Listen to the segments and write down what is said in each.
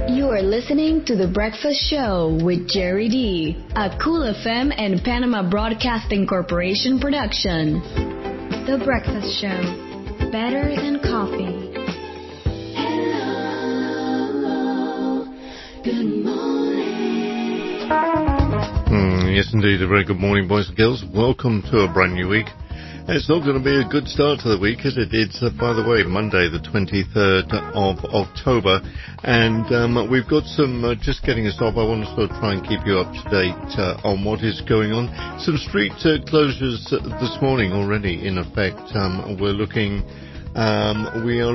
You are listening to The Breakfast Show with Jerry D, a Cool FM and Panama Broadcasting Corporation production. The Breakfast Show, better than coffee. Hello, good morning. Yes, indeed. A very good morning, boys and girls. Welcome to a brand new week. It's not going to be a good start to the week, is it? It's, by the way, Monday, the 23rd of October, and we've got some, just getting us off, I want to sort of try and keep you up to date on what is going on. Some street closures this morning already in effect. We're looking at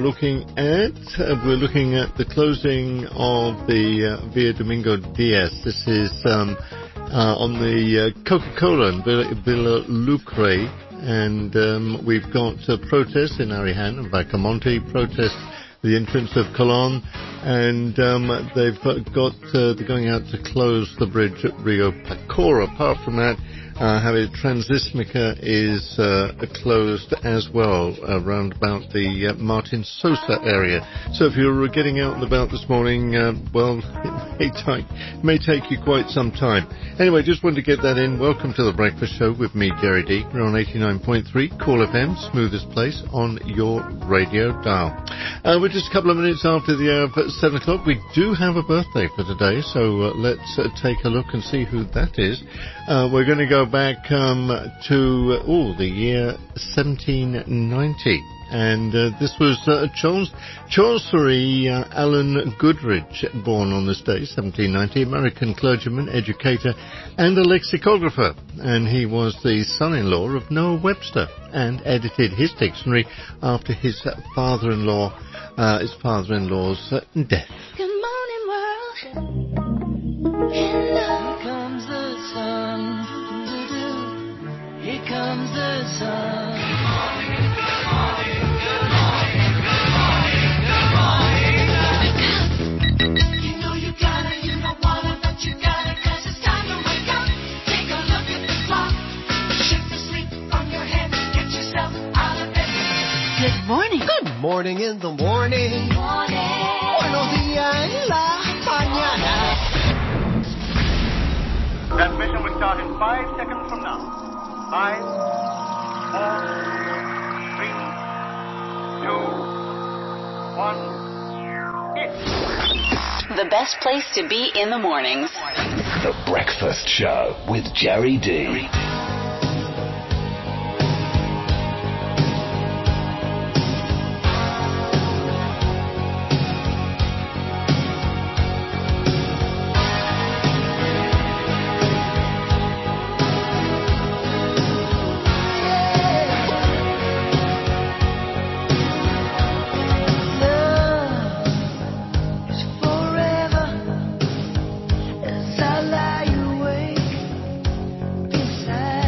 the closing of the Via Domingo Diaz. This is on the Coca-Cola and Villa Lucre. And we've got protests in Arijan and Vacamonte, protests the entrance of Colón, and they're going out to close the bridge at Rio Pacora. Apart from that, Javier Transísmica is closed as well around about the Martin Sosa area. So if you're getting out and about this morning, it may take you quite some time. Anyway, just wanted to get that in. Welcome to The Breakfast Show with me, Jerry D. We're on 89.3 Cool FM, smoothest place on your radio dial. We're just a couple of minutes after the hour of 7 o'clock. We do have a birthday for today, so let's take a look and see who that is. We're going to go back to the year 1790, and this was Chancery Alan Goodrich, born on this day, 1790, American clergyman, educator, and a lexicographer, and he was the son-in-law of Noah Webster, and edited his dictionary after his father-in-law's death. Good morning, world. Hello. Here comes the sun. Good morning, good morning, good morning, good morning, good morning. You know you gotta, you don't wanna, but you gotta, 'cause it's time to wake up. Take a look at the clock. Shake the sleep from your head. Get yourself out of bed. Good morning. Good morning in the morning. Buenos días en la mañana. Transmission will start in 5 seconds from now. 5, 4, 3, 2, 1, hit. The best place to be in the mornings. The Breakfast Show with Jerry D. Forever as I lie awake beside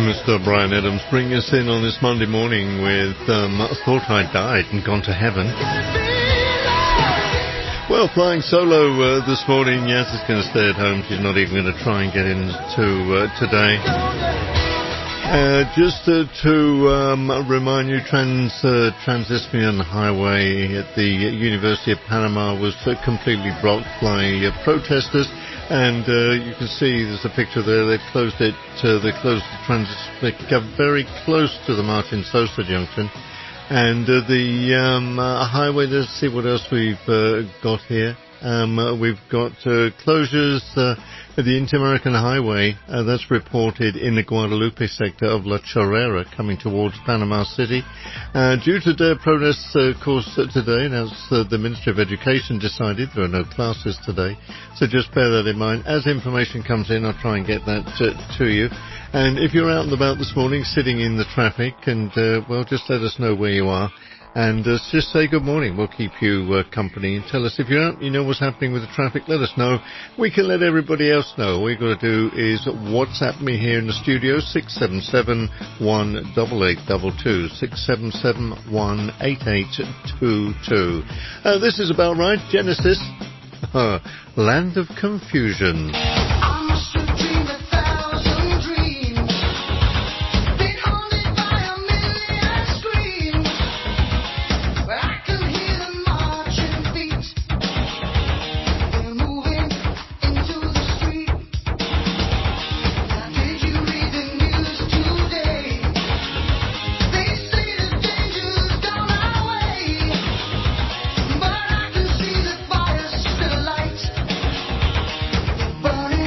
Mr. Brian Adams, bring us in on this Monday morning with Thought I Died and Gone to Heaven. Well, flying solo this morning. Yaz is going to stay at home. She's not even going to try and get into today. Just to remind you, Transismian Highway at the University of Panama was completely blocked by protesters. And you can see there's a picture there. They've closed it. They closed the transit very close to the Martin Sosa junction. And the highway, let's see what else we've got here. We've got closures at the Inter-American Highway. That's reported in the Guadalupe sector of La Chorrera coming towards Panama City. Due to their protests, of course, today, and as the Ministry of Education decided, there are no classes today. So just bear that in mind. As information comes in, I'll try and get that to you. And if you're out and about this morning, sitting in the traffic, and, well, just let us know where you are. And just say good morning. We'll keep you company and tell us if you're out, you know what's happening with the traffic. Let us know. We can let everybody else know. All you've got to do is WhatsApp me here in the studio, 677-18822, 677-18822. This is about right. Genesis, Land of Confusion. Burning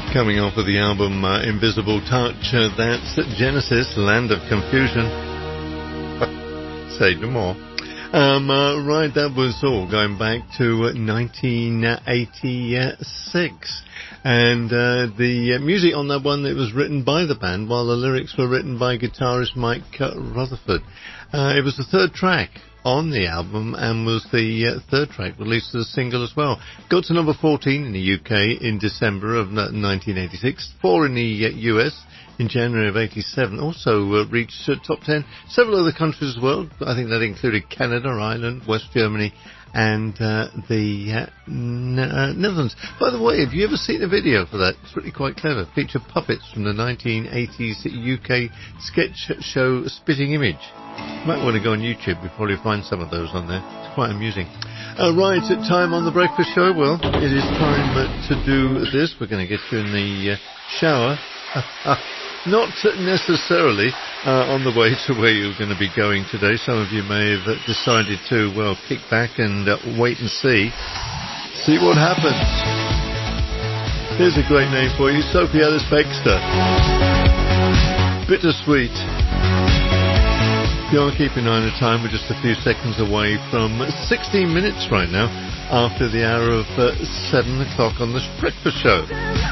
Coming off of the album Invisible Touch, that's Genesis, Land of Confusion. Say no more. Right, that was all going back to 1986. And the music on that one, it was written by the band, while the lyrics were written by guitarist Mike Rutherford. It was the third track on the album and was the third track released as a single as well. Got to number 14 in the UK in December of 1986, 4 in the US in January of 87. Also reached top 10 several other countries as well. I think that included Canada, Ireland, West Germany and the Netherlands. By the way, have you ever seen a video for that? It's really quite clever. Featured puppets from the 1980s UK sketch show Spitting Image. You might want to go on YouTube. You'll probably find some of those on there. It's quite amusing. Right, time on the breakfast show. Well, it is time to do this. We're going to get you in the shower. Not necessarily on the way to where you're going to be going today. Some of you may have decided to, well, kick back and wait and see what happens. Here's a great name for you, Sophie Ellis-Bextor. Bittersweet. You're keeping an eye on the time. We're just a few seconds away from 16 minutes right now after the hour of 7 o'clock on the breakfast show.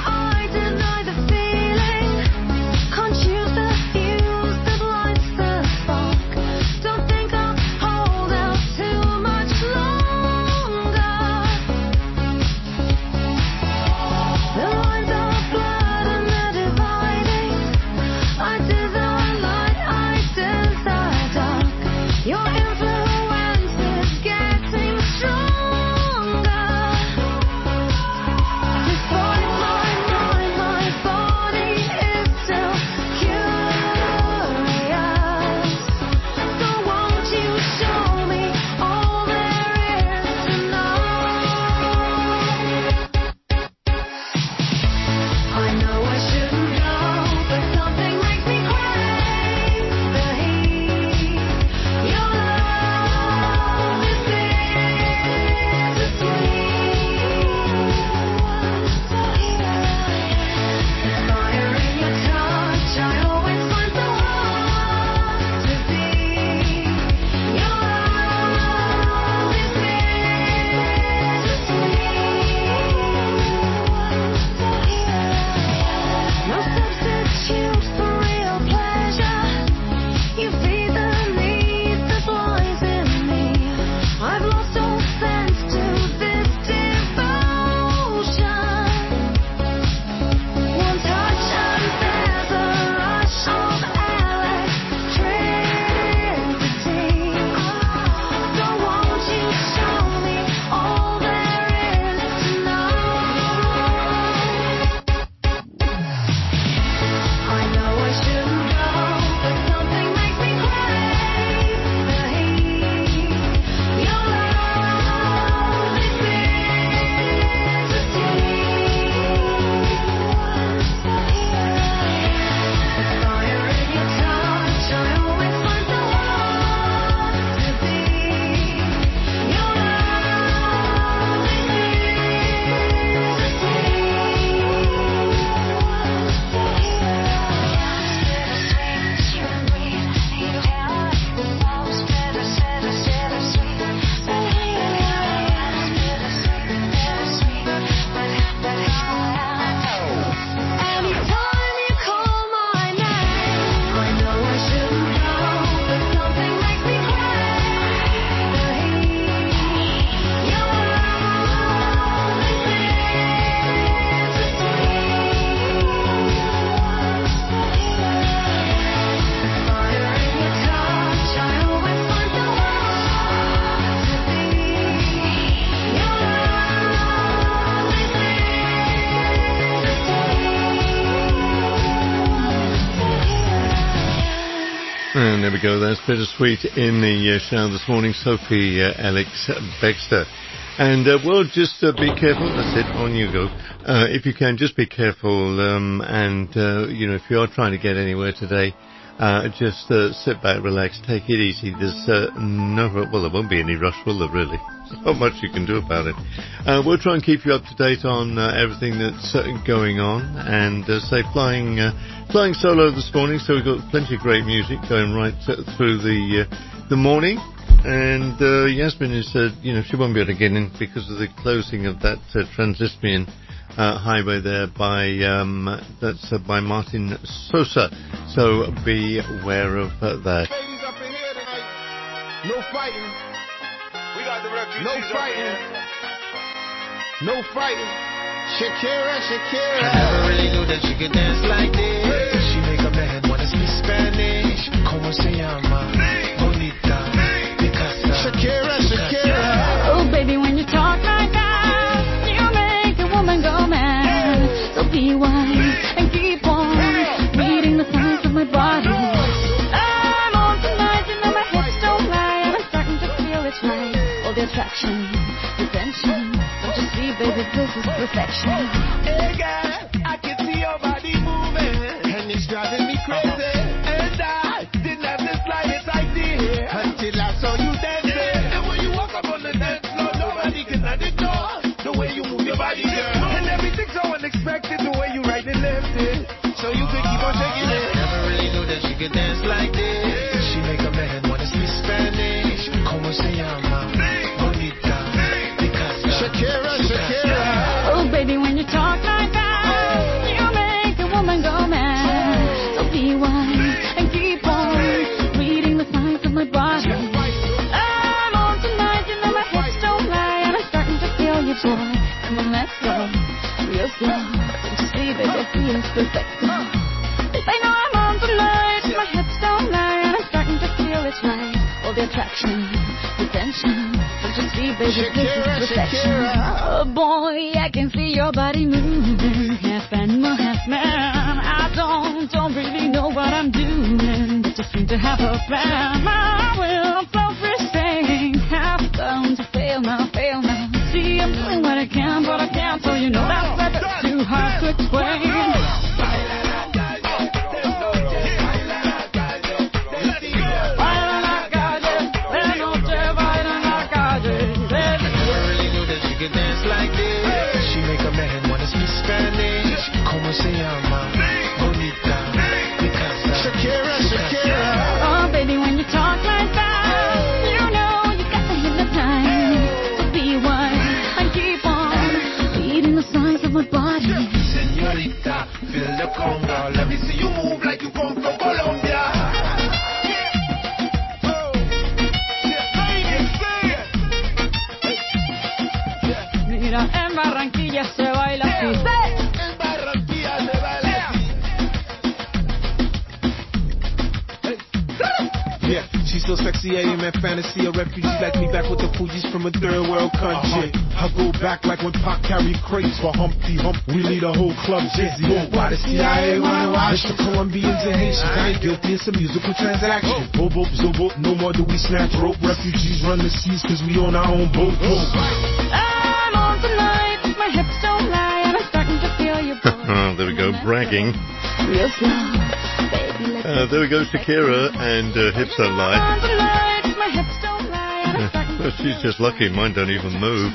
And there we go, that's Bittersweet in the shower this morning, Sophie Ellis-Bextor. And, well, just be careful, that's it, on you go. If you can, just be careful, and, you know, if you are trying to get anywhere today, Just sit back, relax, take it easy. There's there won't be any rush, will there, really? Not much you can do about it. We'll try and keep you up to date on everything that's going on, and say flying solo this morning, so we've got plenty of great music going right through the morning. And Yasmin has said, she won't be able to get in because of the closing of that Transismian highway there by by Martin Sosa. So be aware of that. Ladies up in here tonight. No fighting. We got the refugees. No fighting. No fighting. Shakira. I never really knew that she could dance like this. She make a man wanna speak Spanish. Como se llama? Bonita. Picasa. Shakira. Oh, baby, when you talk like that, you make a woman go mad. So be wise and keep on reading the signs of my body. I'm on tonight, my hips don't lie, and I'm starting to feel it's right. All the attraction, the tension. Don't you see, baby, this is perfection. Hey, girl, I can see your body moving, and it's driving me crazy. And I didn't have the slightest idea until I saw you dancing. And when you walk up on the dance floor, nobody can ignore the way you move your body, girl. And everything's so unexpected, the way you right and left it, so you could keep on taking it. Never really knew that she could dance like this. She make a man wanna speak Spanish. Como se llama? Bonita. Picasa. Shakira. Oh, baby, when you talk like that, you make a woman go mad. So be wise and keep on reading the signs of my body. I'm on tonight, my hips don't lie, and I'm starting to feel you, boy. Come on, let's go, real slow. Don't you see, baby, feels perfect. I know I'm on tonight, my hips don't lie, and I'm starting to feel it's right. All the attraction, the tension. Don't you see, baby, this is perfection. Oh boy, I can see your body moving, half animal, half man. I don't really know what I'm doing, but just seem to have a plan. My will, self-restraint, half done to fail now. See, I'm doing what I can, but I can't, so you know that's too hard to explain. Like this, she make a man wanna speak Spanish. Como se llama? Bonita. Picasa. Shakira. Oh, baby, when you talk like that, you know you got to hypnotize. So be wise and keep on reading the signs of my body. Señorita, feel the conga. Let me see you move like you come from Colombia. Mira, en Barranquilla se baila así. En Barranquilla se baila así. Yeah, she's so sexy, AM and fantasy. A refugee like me back with the Fugees from a third world country. I go back like when Pac carried crates for Humpty Hump. We lead a whole club dizzy. Why the CIA wanna watch the Colombians and Haitians? I ain't guilty, it's a musical transaction. Bobo, Zobo, no more do we snatch rope. Refugees run the seas cause we on our own boat. I'm on tonight, my hips don't lie, and I'm starting to feel you. There we go, bragging. Real slow, baby, There we go, Shakira and Hips Don't Lie. on tonight, my hips don't lie, and I'm starting Well, to she's just lucky mine don't even move.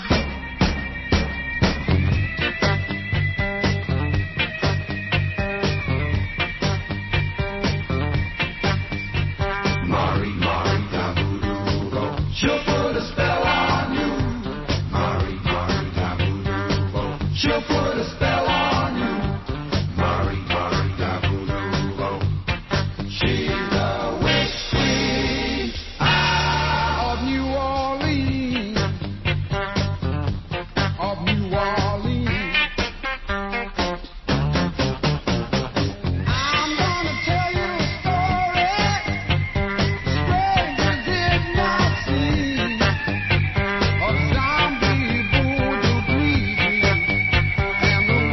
She'll put a spell on you. Mari, Mari, da voodoo bo. She'll put a spell on you. Mari, Mari, da voodoo bo. She's the witch queen of New Orleans. Of New Orleans. I'm gonna tell you a story. Strangers did not see a zombie voodoo greeting, and the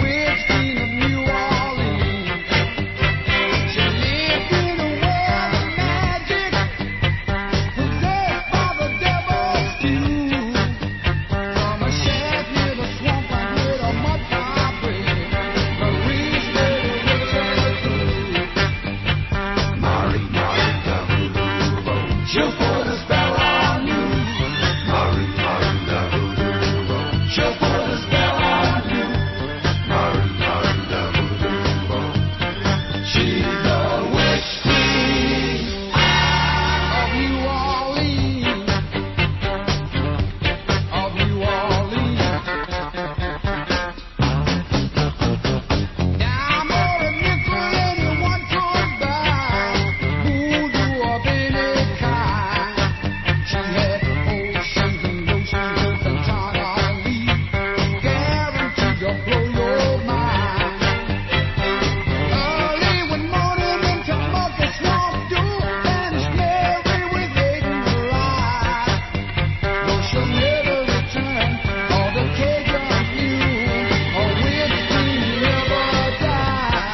She'll put a spell on you. She's the witch queen of New Orleans. Of New Orleans. Now I'm gonna nickel anyone comes by, voodoo of any kind. She had oceans and lotions and Fontanelle, guaranteed to blow your mind. Early one morning into Market Swamp, do Spanish Mary with Aiden Bride. Though she'll never return, all the Cajun fume, a witch queen never die.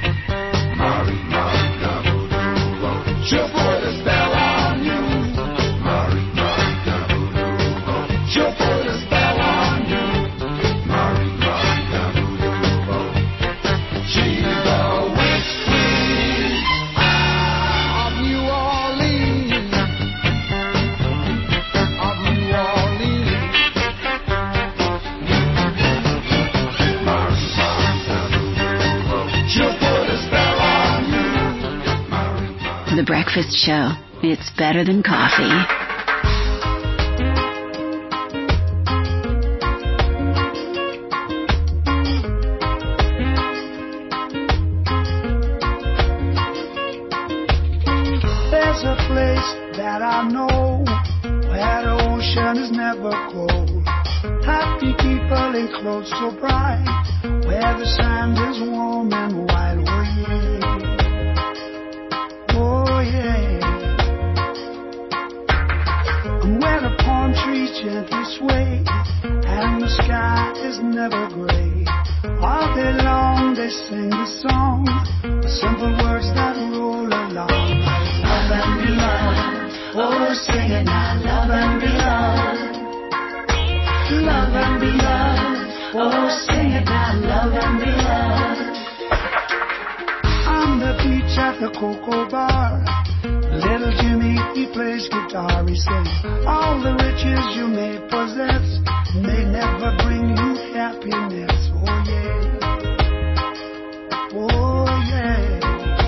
She'll put a spell on you. She'll put a spell on you. She's the witch queen of New Orleans. Of New Orleans. She'll put a spell on you. The Breakfast Show. It's better than coffee. There's a place that I know where the ocean is never cold. Happy people in clothes so bright, where the sand is warm and white. Oh yeah. And where the palm trees gently sway, and the sky is never gray. All day long they sing the song, the simple words that roll along. Love and be loved, oh sing it now. Love and be loved. Love and be loved, oh sing it now. Love and be loved. On the beach at the Cocoa Bar, little Jimmy, he plays guitar. He sings, all the riches you may possess may never bring you happiness. Oh yeah, oh yeah.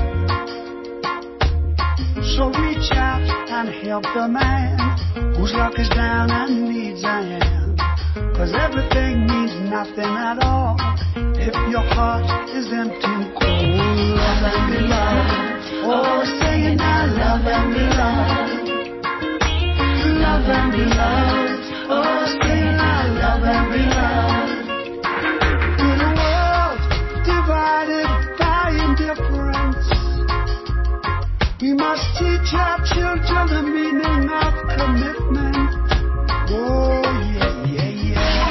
So reach out and help the man whose luck is down and needs a hand. 'Cause everything means nothing at all if your heart is empty and cold. Love and be loved, oh sing it now. Love and be loved. Love and be loved, oh sing it now. Love and be loved. In a world divided by indifference, we must teach our children the meaning of commitment. Oh yeah, yeah, yeah.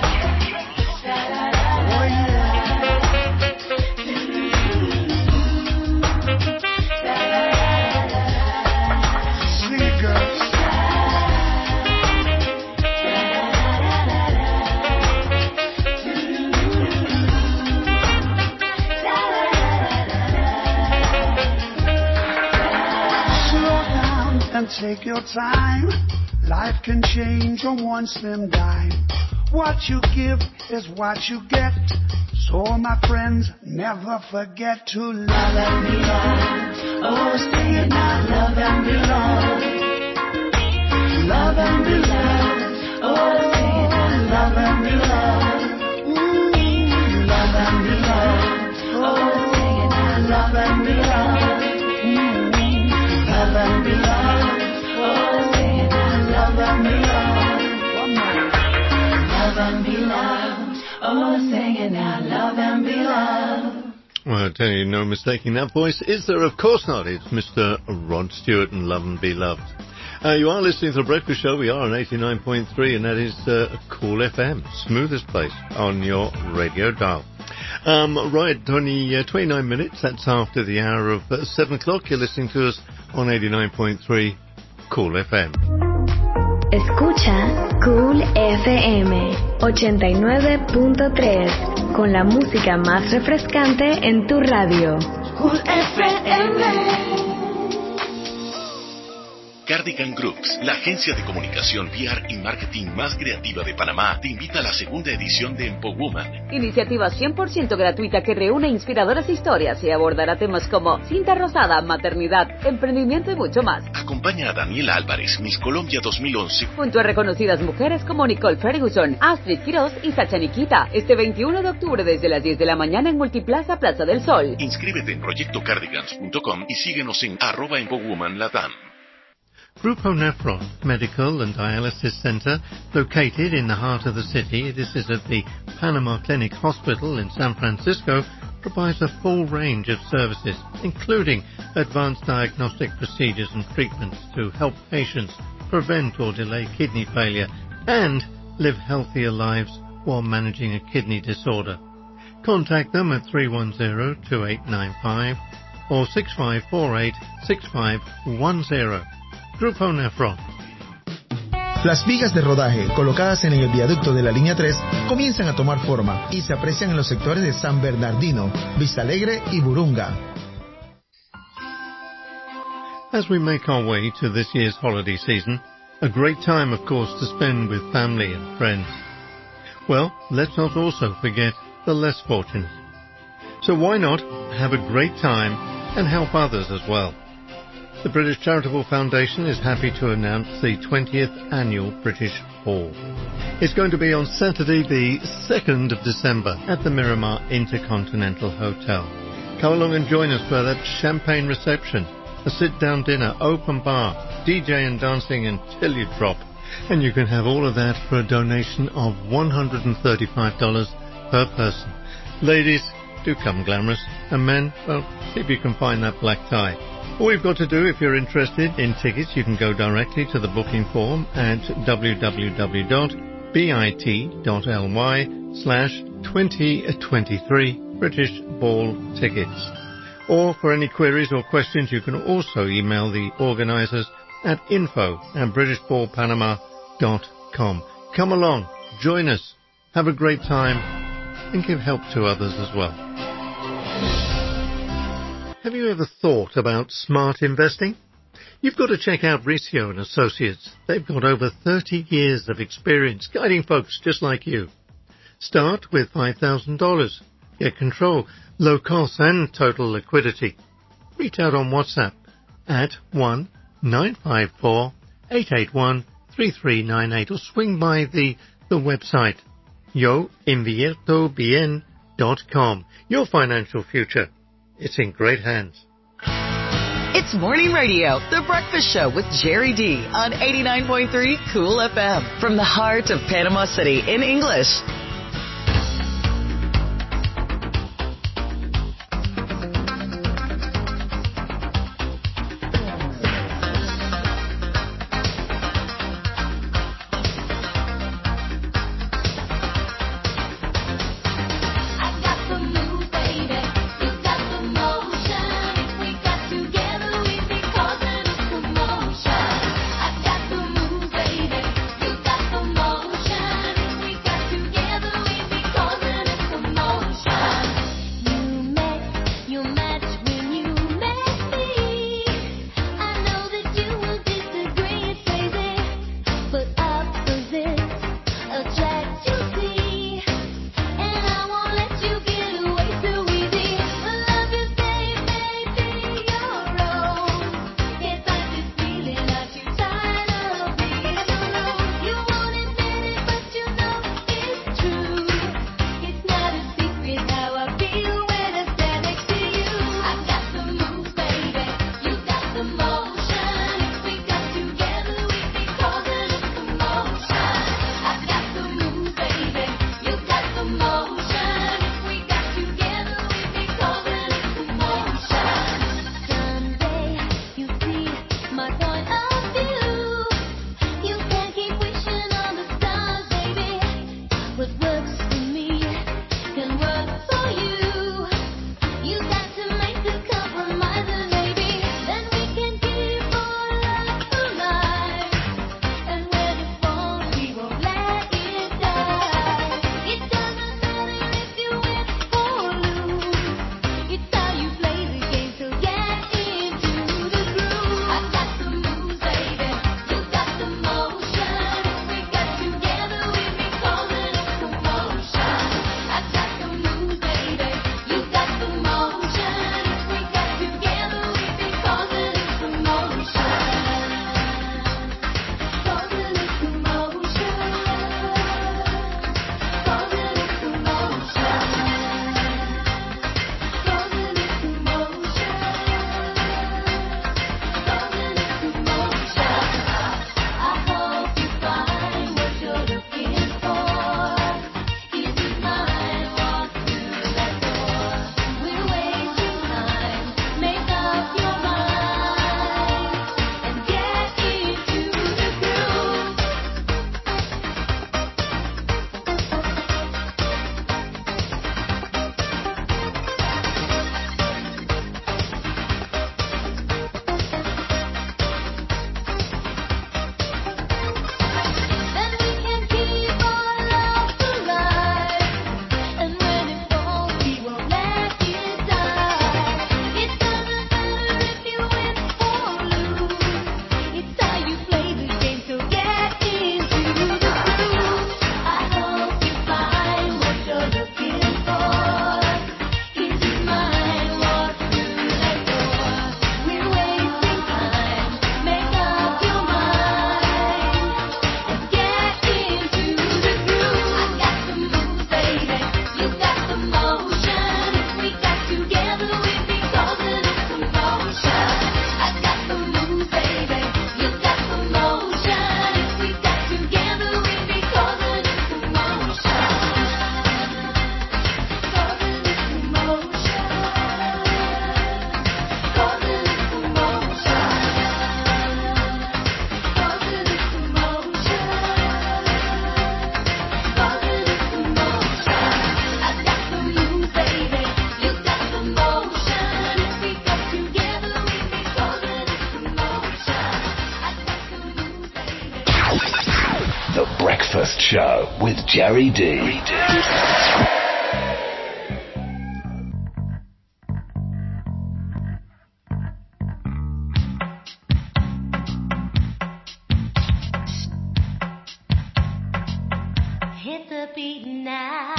Oh yeah. Sing it, girls. Slow down and take your time. Life can change on one slim dime. What you give is what you get. So my friends, never forget to love and be loved. Oh, sing it now. Love and be loved. Love and be loved. Oh, sing it now. Love and be loved. Ooh, love and be loved. Oh, sing it now. Love and be loved. Love and be loved. Oh, sing it now. Love and be loved. One more. Love and be loved. Oh, sing it now. Love and be loved. Well, I tell you, no mistaking that voice. Is there? Of course not. It's Mr. Rod Stewart and Love and Be Loved. You are listening to The Breakfast Show. We are on 89.3, and that is Cool FM, smoothest place on your radio dial. Right, 29 minutes. That's after the hour of 7 o'clock. You're listening to us on 89.3 Cool FM. Escucha Cool FM 89.3 con la música más refrescante en tu radio. Cool FM. Cardigan Groups, la agencia de comunicación PR y marketing más creativa de Panamá, te invita a la segunda edición de Empowoman. Iniciativa 100% gratuita que reúne inspiradoras historias y abordará temas como cinta rosada, maternidad, emprendimiento y mucho más. Acompaña a Daniela Álvarez, Miss Colombia 2011. Junto a reconocidas mujeres como Nicole Ferguson, Astrid Quiroz y Sacha Nikita. Este 21 de octubre desde las 10 de la mañana en Multiplaza Plaza del Sol. Inscríbete en proyectocardigans.com y síguenos en @Empowomanlatam. Grupo Nephron Medical and Dialysis Center, located in the heart of the city, this is at the Panama Clinic Hospital in San Francisco, provides a full range of services, including advanced diagnostic procedures and treatments to help patients prevent or delay kidney failure and live healthier lives while managing a kidney disorder. Contact them at 310-2895 or 6548-6510. Grupo Nephron. Las vigas de rodaje colocadas en el viaducto de la línea 3 comienzan a tomar forma y se aprecian en los sectores de San Bernardino, Vista Alegre y Burunga. As we make our way to this year's holiday season, a great time, of course, to spend with family and friends. Well, let's not also forget the less fortunate. So why not have a great time and help others as well? The British Charitable Foundation is happy to announce the 20th Annual British Ball. It's going to be on Saturday the 2nd of December at the Miramar Intercontinental Hotel. Come along and join us for that champagne reception, a sit-down dinner, open bar, DJ and dancing until you drop. And you can have all of that for a donation of $135 per person. Ladies, do come glamorous. And men, well, see if you can find that black tie. All you've got to do, if you're interested in tickets, you can go directly to the booking form at www.bit.ly/2023 British Ball Tickets. Or for any queries or questions, you can also email the organisers at info@britishballpanama.com. Come along, join us, have a great time, and give help to others as well. Have you ever thought about smart investing? You've got to check out Riccio and Associates. They've got over 30 years of experience guiding folks just like you. Start with $5,000. Get control, low costs and total liquidity. Reach out on WhatsApp at 1-954-881-3398 or swing by the website yoinviertobien.com. Your financial future. It's in great hands. It's Morning Radio, The Breakfast Show with Jerry D on 89.3 Cool FM from the heart of Panama City in English. Together Show with Jerry D. Hit the beat now.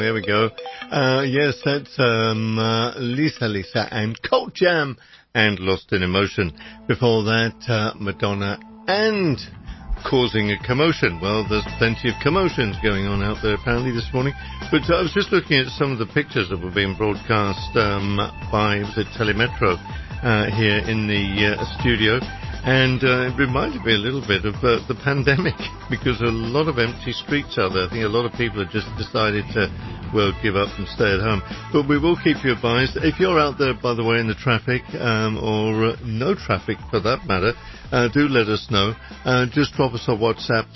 there we go. Yes, that's Lisa and Colt Jam and Lost in Emotion. Before that, Madonna and Causing a Commotion. Well, there's plenty of commotions going on out there apparently this morning. But I was just looking at some of the pictures that were being broadcast by, was it Telemetro, here in the studio. And it reminded me a little bit of the pandemic, because a lot of empty streets out there. I think a lot of people have just decided to, well, give up and stay at home. But we will keep you advised. If you're out there, by the way, in the traffic, or no traffic for that matter, do let us know. Just drop us a WhatsApp,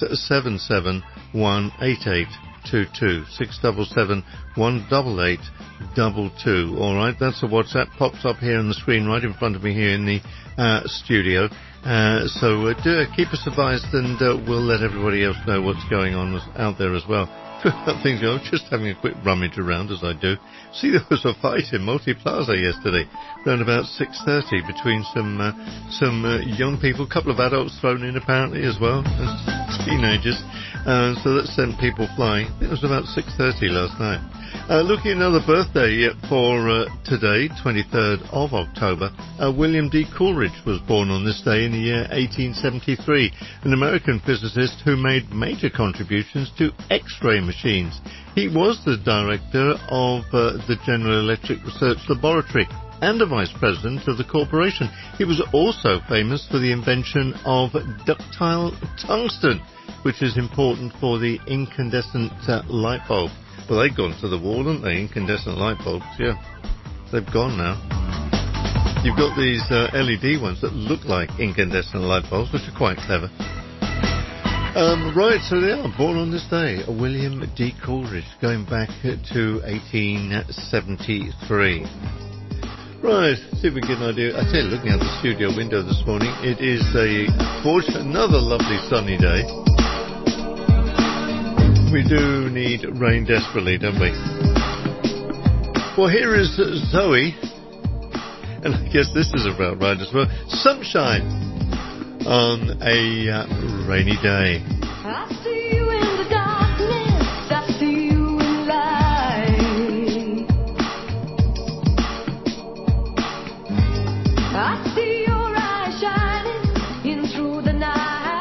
677-18822, 677-18822. All right, that's a WhatsApp. Pops up here on the screen right in front of me here in the studio. So do keep us advised, and we'll let everybody else know what's going on out there as well. Things, I was just having a quick rummage around, as I do. See, there was a fight in Multiplaza yesterday, around about 6:30, between some young people, a couple of adults thrown in apparently as well, as teenagers. So that sent people flying. I think it was about 6:30 last night. Looking at another birthday for today, 23rd of October, William D. Coolidge was born on this day in the year 1873, an American physicist who made major contributions to X-ray machines. He was the director of the General Electric Research Laboratory and a vice president of the corporation. He was also famous for the invention of ductile tungsten, which is important for the incandescent light bulb. Well, they've gone to the wall, haven't they? Incandescent light bulbs, yeah. They've gone now. You've got these LED ones that look like incandescent light bulbs, which are quite clever. Right, so they are born on this day. William D. Coolidge, going back to 1873. Right, see if we get an idea. I tell you, looking out the studio window this morning, it is another lovely sunny day. We do need rain desperately, don't we? Well, here is Zoe, and I guess this is about right as well. Sunshine on a rainy day. I see you in the darkness, I see you in light. I see your eyes shining in through the night.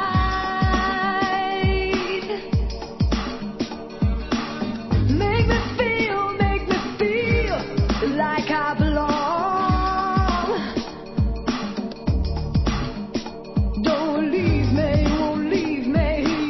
Make me feel like I belong. Don't leave me, won't leave me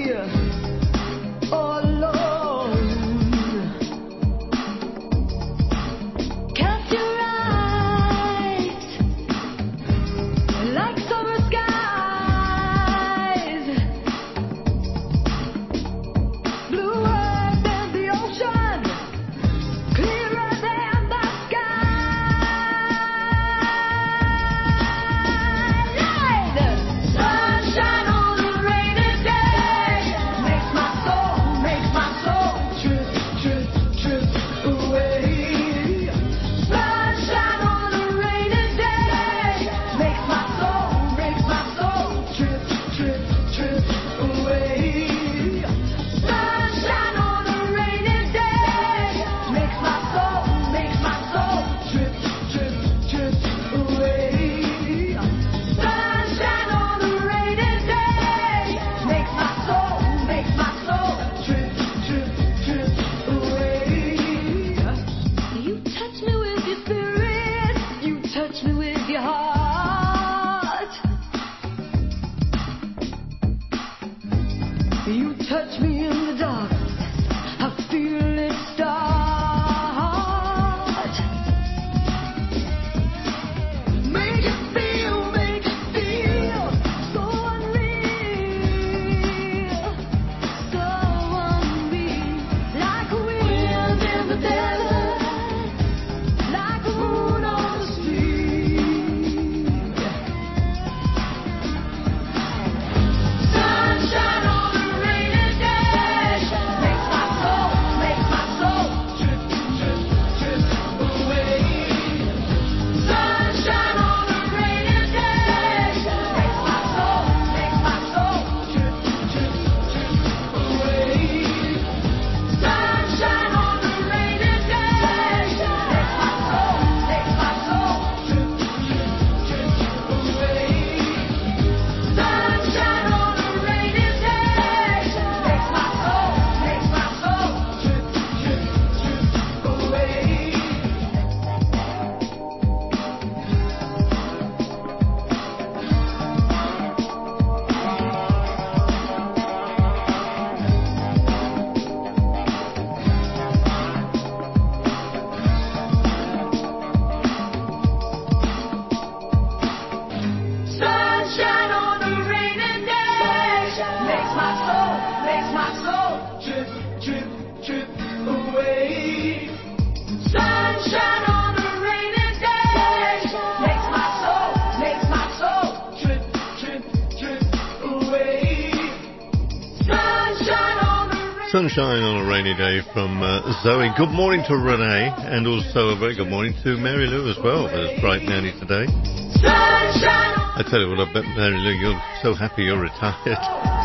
Sunshine on a Rainy Day from Zoe. Good morning to Renee, and also a very good morning to Mary Lou as well. It's bright and early today. I tell you what, I bet Mary Lou, you're so happy you're retired.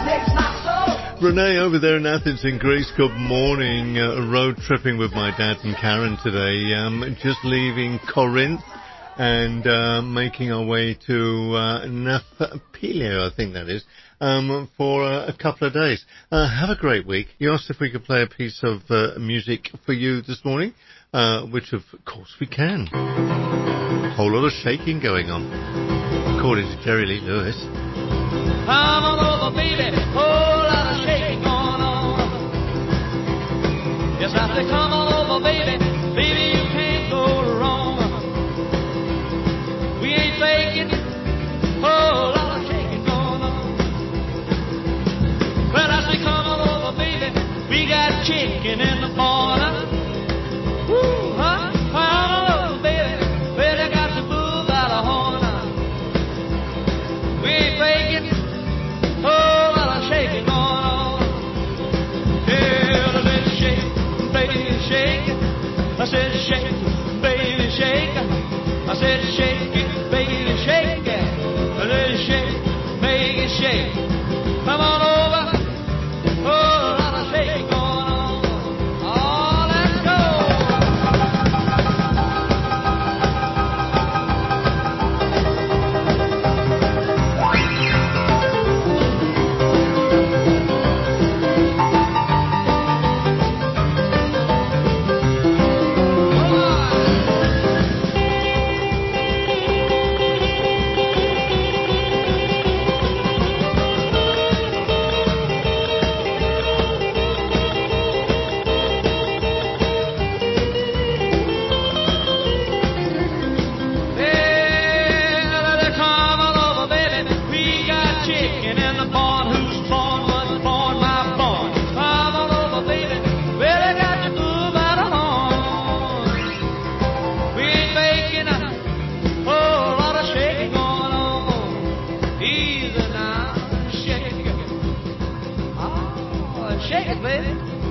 Renee over there in Athens in Greece, good morning. Road tripping with my dad and Karen today. Just leaving Corinth and making our way to Nafplio, I think that is, for a couple of days. Have a great week. You asked if we could play a piece of music for you this morning, which of course we can. A whole lot of shaking going on, according to Jerry Lee Lewis. Come on over, baby, whole lot of shaking going on. Yes, I say come on over, baby, baby, you can't go wrong. We ain't faking, whole lot of shaking going on. Well, I say come on over, baby, we got chicken in the corner. Woo, huh? Come on over, baby, well, they got to move out of horn. We ain't faking, whole lot of shaking going on. Yeah, I said shake, baby, shake. I said shake, baby, shake. I said shake it, baby, shake it. I said shake, make it shake. Come on over, whole lot of shaking going on. Oh, let's go. Shake it, baby.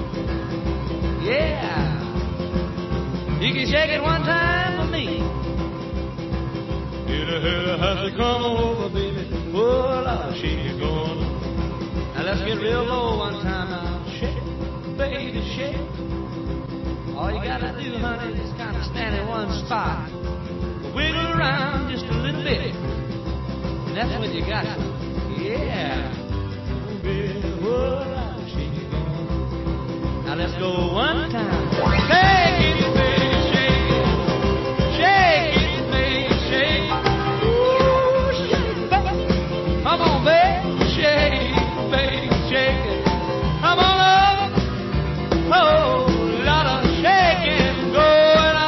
Yeah. You can shake it one time for me. In a house, come over, baby. Oh, Lord, shake it going on. Now let's get real low one time now. Shake, baby, shake. All you gotta do, honey, is kind of stand in one spot. Wiggle around just a little bit. And that's what you got. Yeah. Baby, oh, Lord, shake it going on. Now let's go one time. Shake it, baby, shake it. Shake it, baby, shake it. Ooh, shake it, baby. Come on, baby, shake it, baby, shake it. Come on over. Oh, lot of shaking going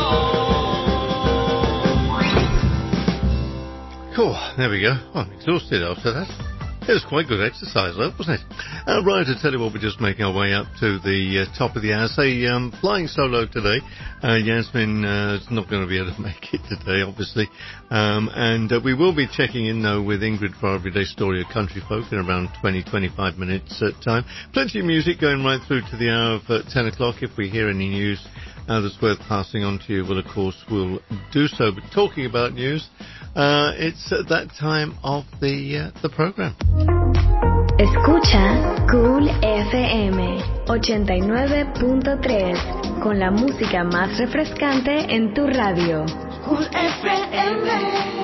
on. Cool, there we go. I'm exhausted after that. It was quite good exercise, though, wasn't it? Right, I tell you what, we're just making our way up to the top of the hour. Say, flying solo today. Yasmin is not going to be able to make it today, obviously. And we will be checking in, though, with Ingrid for our Everyday Story of Country Folk in around 20-25 minutes at time. Plenty of music going right through to the hour of 10 o'clock. If we hear any news that's worth passing on to you, well, of course, we'll do so. But talking about news, it's at that time of the program. Escucha Cool FM 89.3 con la música más refrescante en tu radio. Cool FM.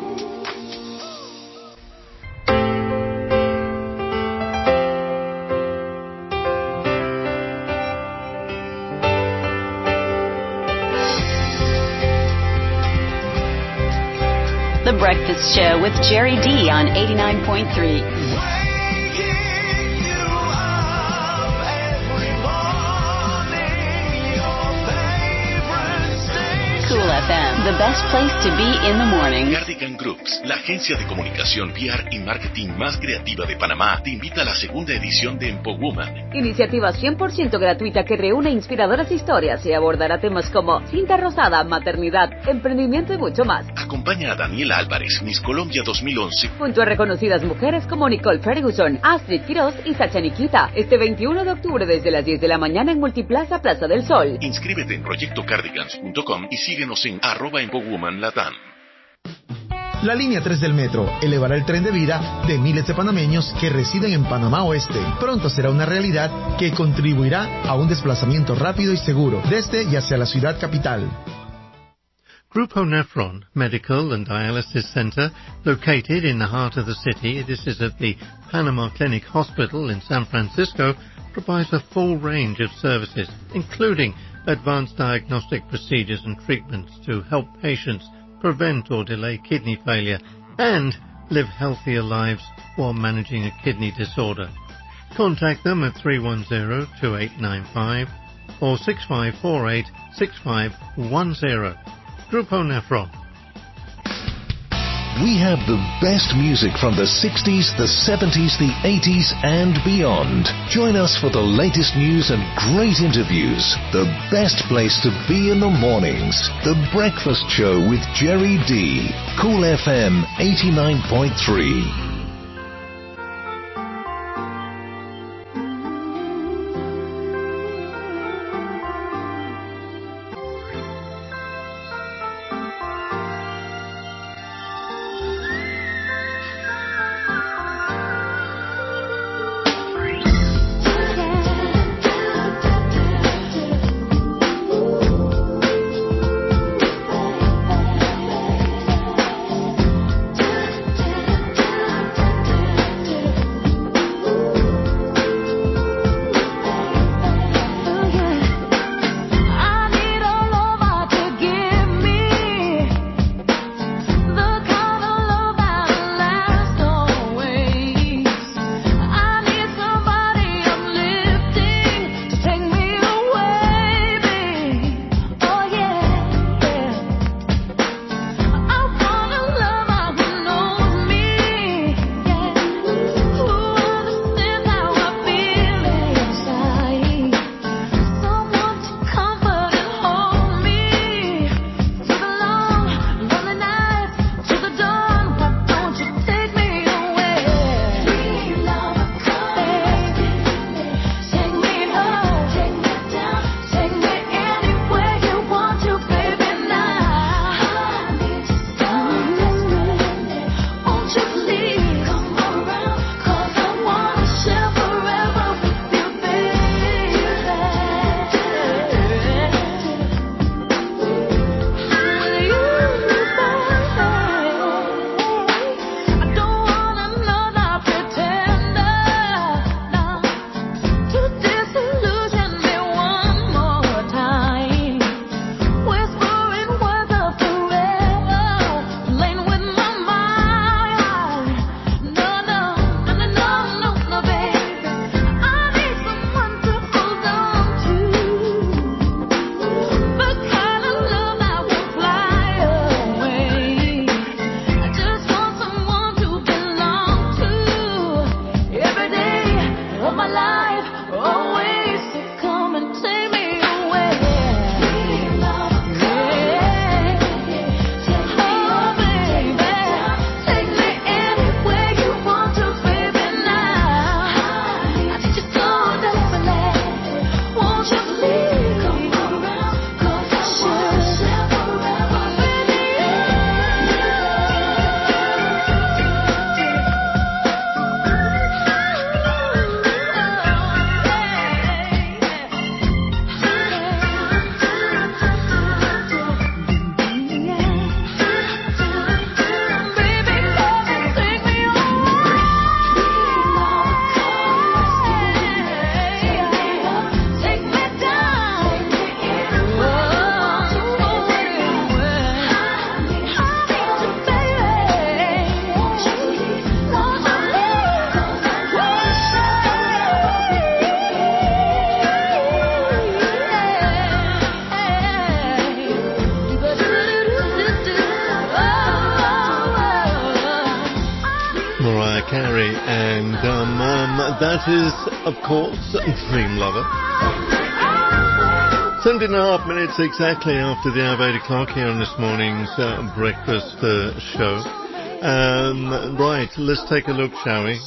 The Breakfast Show with Jerry D on 89.3. Cool FM, the best place to be in the morning. Cardigan Groups, la agencia de comunicación, PR y marketing más creativa de Panamá, te invita a la segunda edición de Empowoman. Iniciativa 100% gratuita que reúne inspiradoras historias y abordará temas como cinta rosada, maternidad, emprendimiento y mucho más. Acompaña a Daniela Álvarez, Miss Colombia 2011. Junto a reconocidas mujeres como Nicole Ferguson, Astrid Quiroz y Sacha Nikita, este 21 de octubre desde las 10 de la mañana en Multiplaza Plaza del Sol. Inscríbete en proyectocardigans.com y síguenos en @Empowomanlatam. La línea 3 del metro elevará el tren de vida de miles de panameños que residen en Panamá Oeste. Pronto será una realidad que contribuirá a un desplazamiento rápido y seguro desde y hacia la ciudad capital. Grupo Nephron Medical and Dialysis Center, located in the heart of the city, this is at the Panama Clinic Hospital in San Francisco, provides a full range of services, including advanced diagnostic procedures and treatments to help patients prevent or delay kidney failure and live healthier lives while managing a kidney disorder. Contact them at 310-2895 or 6548-6510. Grupo Nephron. We have the best music from the 60s, the 70s, the 80s, and beyond. Join us for the latest news and great interviews. The best place to be in the mornings. The Breakfast Show with Jerry D. Cool FM 89.3. and that is, of course, Dream Lover. 17.5 minutes exactly after the hour of 8 o'clock here on this morning's breakfast show. Right, let's take a look, shall we?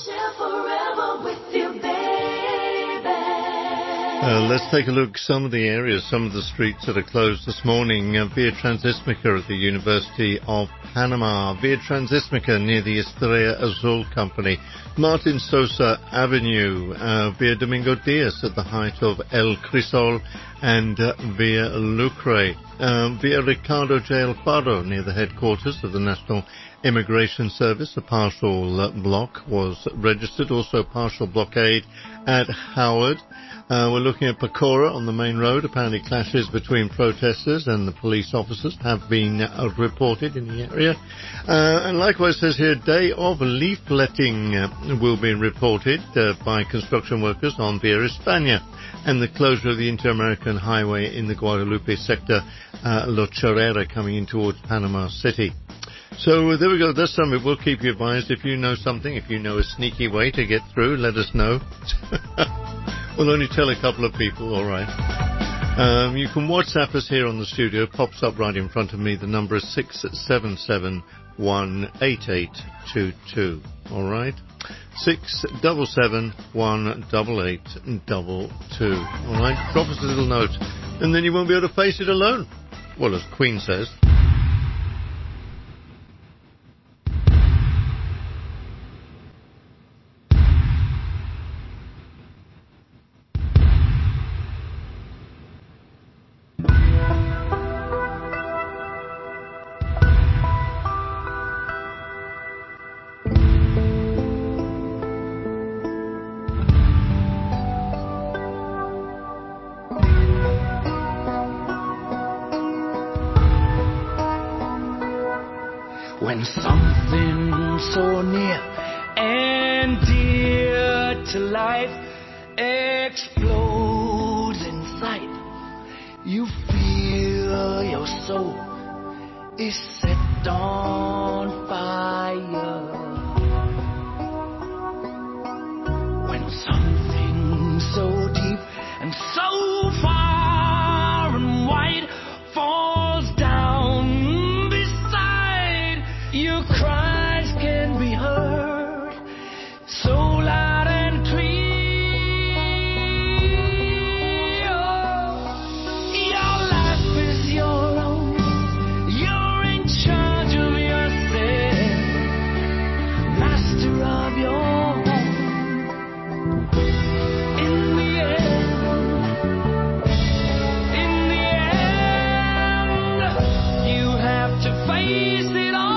Let's take a look at some of the areas, some of the streets that are closed this morning. Via Transísmica at the University of Panama. Via Transísmica near the Estrella Azul Company. Martin Sosa Avenue. Via Domingo Diaz at the height of El Crisol and Via Lucre. Via Ricardo J. Alfaro near the headquarters of the National Immigration Service. A partial block was registered. Also partial blockade at Howard. We're looking at Pecora on the main road. Apparently clashes between protesters and the police officers have been reported in the area. And likewise says here, day of leafletting will be reported by construction workers on Via España and the closure of the Inter-American Highway in the Guadalupe sector, La Chorrera, coming in towards Panama City. So there we go. That's something we'll keep you advised. If you know something, if you know a sneaky way to get through, let us know. We'll only tell a couple of people, all right. You can WhatsApp us here on the studio. It pops up right in front of me. The number is 677-18822. All right? 677-18822. All right? Drop us a little note, and then you won't be able to face it alone. Well, as Queen says. When something so near and dear to life explodes in sight, you feel your soul is set on fire. When something so deep and so far and wide falls down, your cries can be heard so loud and clear. Your life is your own. You're in charge of yourself, master of your home. In the end, you have to face it all.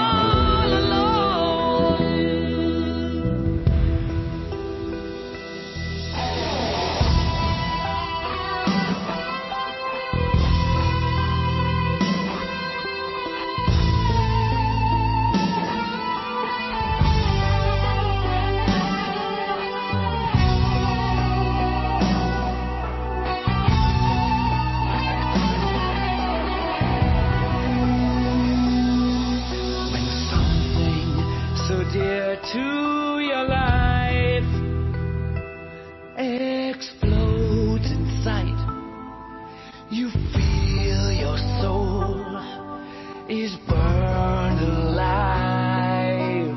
Dear to your life explodes in sight, you feel your soul is burned alive.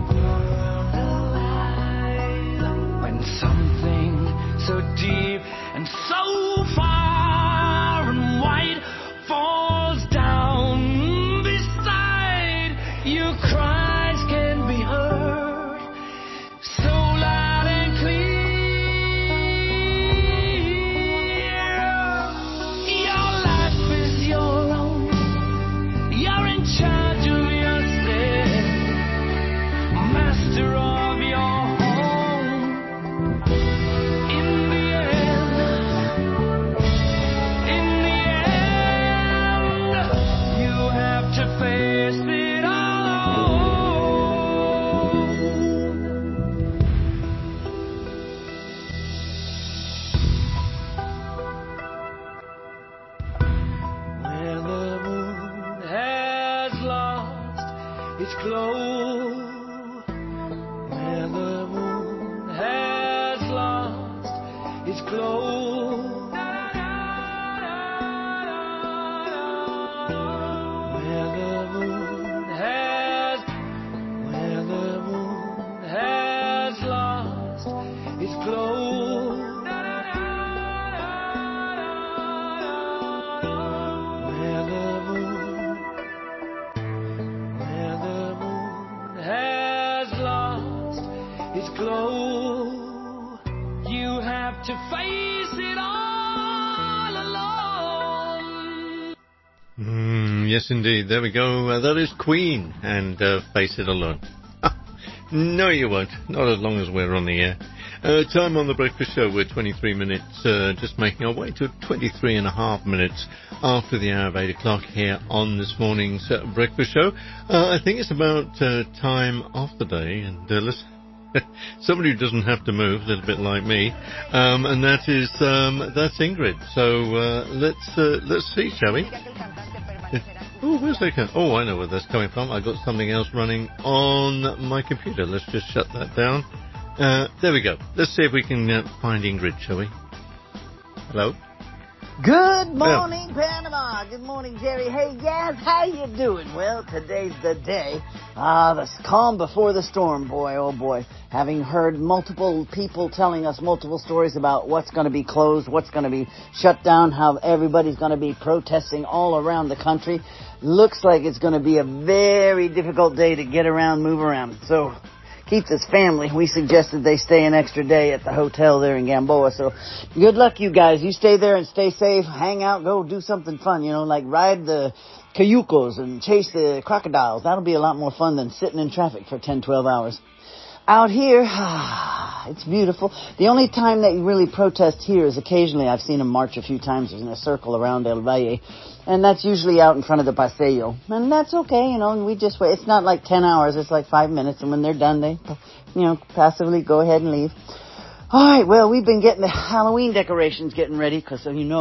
When something so deep and so far and wide falls down beside you, cries can be heard so loud and clear. Your life is your own. You're in charge of yourself, master of your home. In the end, you have to face it all. When the moon has lost its glow, when the its glow. Where the moon has lost its glow. Where the moon has lost its glow. You have to face it all alone. Yes, indeed. There we go. That is Queen and Face It Alone. No, you won't. Not as long as we're on the air. Time on the breakfast show. We're 23 minutes, just making our way to 23 and a half minutes after the hour of 8 o'clock here on this morning's breakfast show. I think it's about time off the day, and somebody who doesn't have to move, a little bit like me, and that's Ingrid. So let's see, shall we? Oh, where's that? Oh, I know where that's coming from. I got something else running on my computer. Let's just shut that down. There we go. Let's see if we can find Ingrid, shall we? Hello? Good morning, Panama. Good morning, Jerry. Hey, Yaz, how you doing? Well, today's the day. The calm before the storm, boy, oh boy. Having heard multiple people telling us multiple stories about what's going to be closed, what's going to be shut down, how everybody's going to be protesting all around the country. Looks like it's going to be a very difficult day to get around, move around. So Keith's family, we suggested they stay an extra day at the hotel there in Gamboa. So good luck, you guys. You stay there and stay safe. Hang out, go do something fun, like ride the cayucos and chase the crocodiles. That'll be a lot more fun than sitting in traffic for 10, 12 hours. Out here, it's beautiful. The only time that you really protest here is occasionally. I've seen them march a few times in a circle around El Valle. And that's usually out in front of the Paseo. And that's okay, and we just wait. It's not like 10 hours, it's like 5 minutes. And when they're done, they, passively go ahead and leave. All right, well, we've been getting the Halloween decorations getting ready because,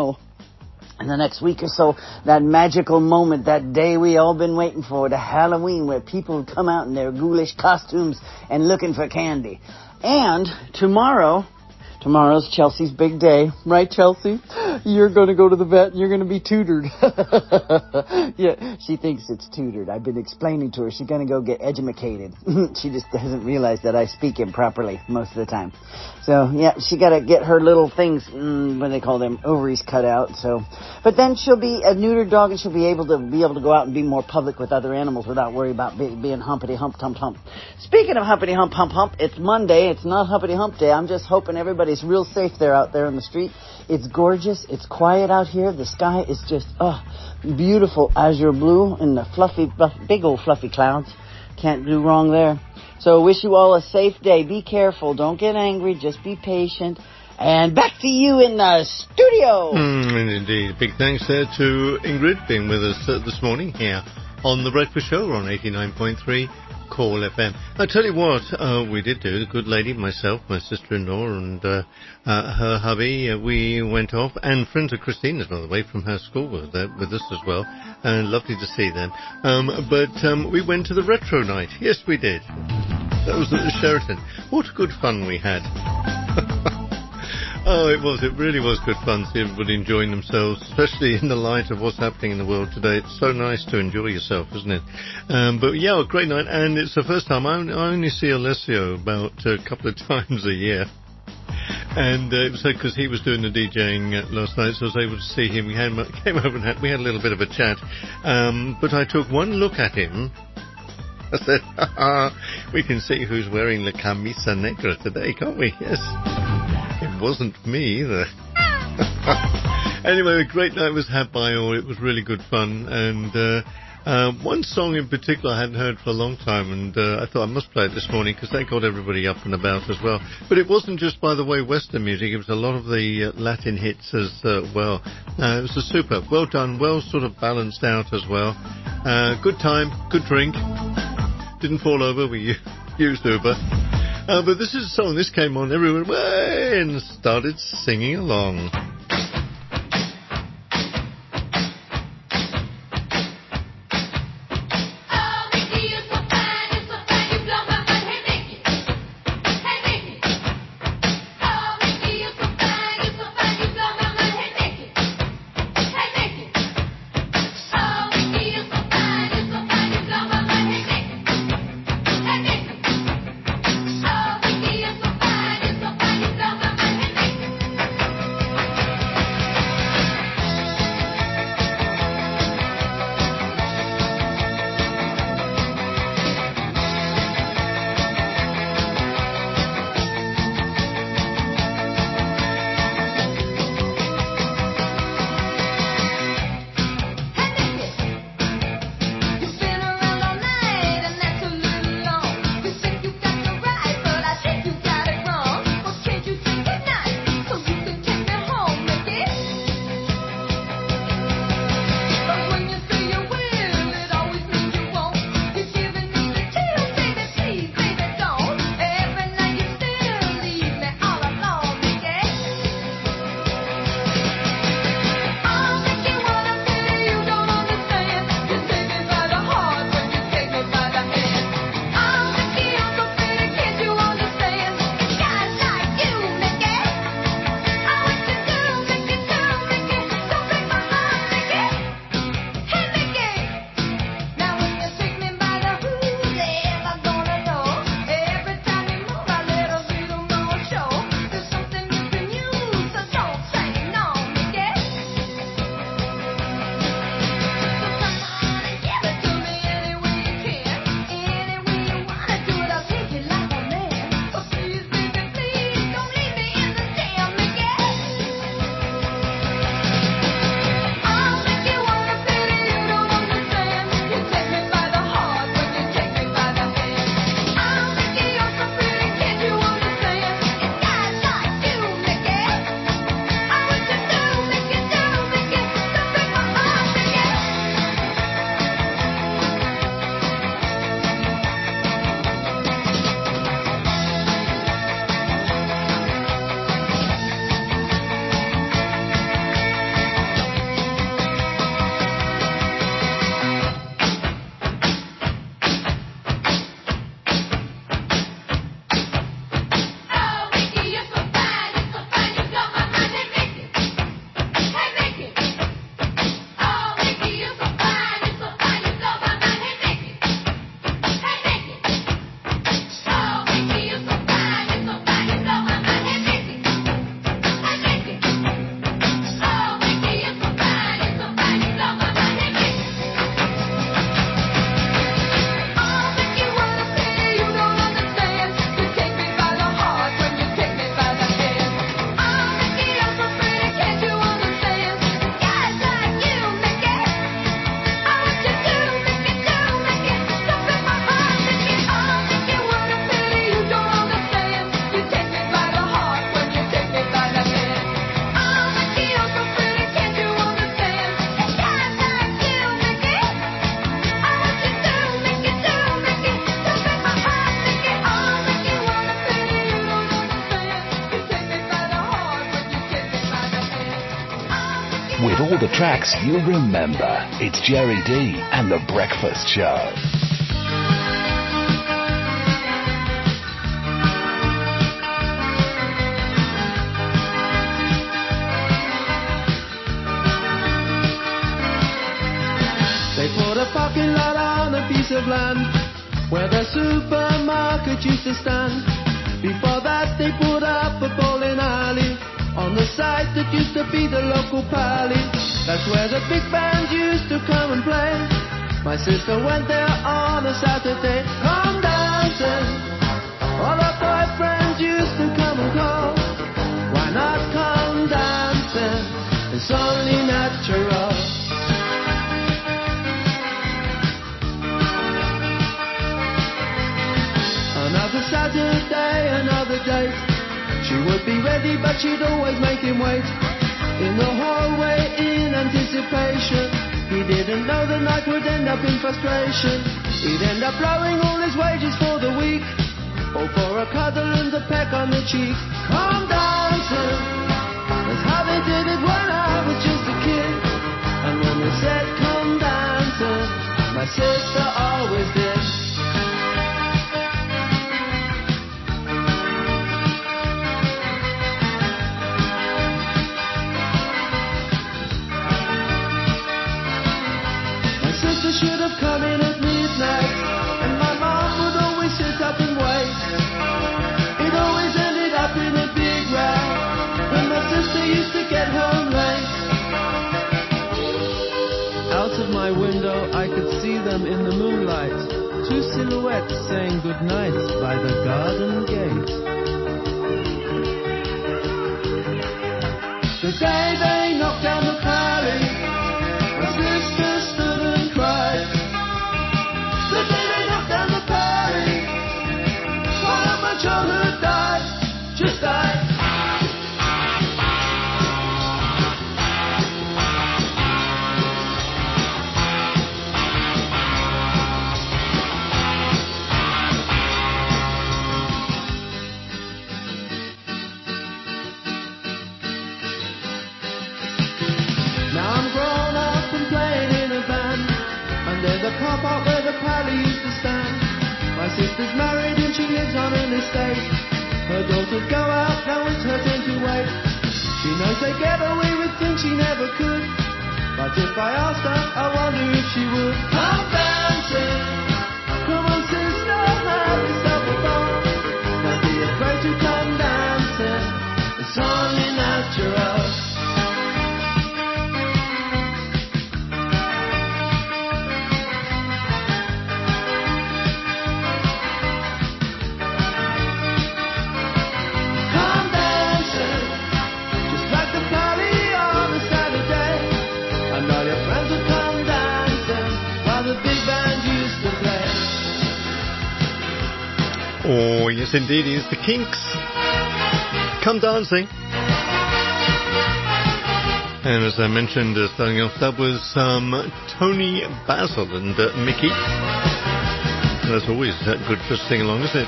in the next week or so, that magical moment, that day we all been waiting for, the Halloween, where people come out in their ghoulish costumes and looking for candy. And tomorrow's Chelsea's big day. Right, Chelsea? You're going to go to the vet and you're going to be tutored. Yeah, she thinks it's tutored. I've been explaining to her. She's going to go get edumacated. She just doesn't realize that I speak improperly most of the time. So, yeah, she got to get her little things, what do they call them, ovaries cut out. So, but then she'll be a neutered dog and she'll be able to go out and be more public with other animals without worry about being humpity hump, hump, hump. Speaking of humpity hump, hump, hump, it's Monday. It's not humpity hump day. I'm just hoping everybody's real safe out there on the street. It's gorgeous. It's quiet out here. The sky is just, beautiful azure blue and the big old fluffy clouds. Can't do wrong there. So wish you all a safe day. Be careful. Don't get angry. Just be patient. And back to you in the studio. Indeed. Big thanks there to Ingrid being with us this morning here on The Breakfast Show on 89.3 Call FM. I tell you what, we did do. The good lady, myself, my sister-in-law, and her hubby, we went off, and friends of Christina's, by the way, from her school were there with us as well, and lovely to see them. But we went to the retro night. Yes, we did. That was at the Sheraton. What good fun we had. Oh, it was. It really was good fun to see everybody enjoying themselves, especially in the light of what's happening in the world today. It's so nice to enjoy yourself, isn't it? But yeah, a great night, and it's the first time. I only see Alessio about a couple of times a year. And it was because he was doing the DJing last night, so I was able to see him. We came over and we had a little bit of a chat. But I took one look at him. I said, we can see who's wearing the camisa negra today, can't we? Yes. It wasn't me either. Anyway, a great night was had by all. It was really good fun. And one song in particular I hadn't heard for a long time, and I thought I must play it this morning because they got everybody up and about as well. But it wasn't just, by the way, Western music. It was a lot of the Latin hits as well. It was a super. Well done. Well sort of balanced out as well. Good time. Good drink. Didn't fall over. We used Uber. But this is a song. This came on, everyone went way and started singing along. Tracks you'll remember. It's Jerry D and The Breakfast Show. They put a parking lot on a piece of land where the supermarket used to stand. Before that they put up a bowling alley on the site that used to be the local pally. That's where the big bands used to come and play. My sister went there on a Saturday. Come dancing, all her boyfriends used to come and call. Why not come dancing? It's only natural. Another Saturday, another date. She would be ready, but she'd always make him wait in the hallway in anticipation. He didn't know the night would end up in frustration. He'd end up blowing all his wages for the week, all for a cuddle and a peck on the cheek. Come dancing, that's how they did it when I was just a kid. And when they said come dancing, my sister always did. Should have come in at midnight, and my mom would always sit up and wait. It always ended up in a big row when my sister used to get home late. Out of my window I could see them in the moonlight, two silhouettes saying goodnight by the garden gate. The day they knocked down the pally, my sister stood and cried. The day they knocked down the party, while my childhood died, just died. Now I'm grown up and playing in a band, under the car park where the pally used to stand. My sister's married and she lives on an estate. Her daughters go out, now it's her turn to wait. She knows they get away with things she never could, but if I asked her, I wonder if she would. Come dancing, come on sister, have yourself a ball. Don't be afraid to come dancing, it's only natural. Oh, yes, indeed, it's the Kinks. Come dancing. And as I mentioned, starting off, that was Tony Basil and Mickey. That's always good for sing-along, isn't it?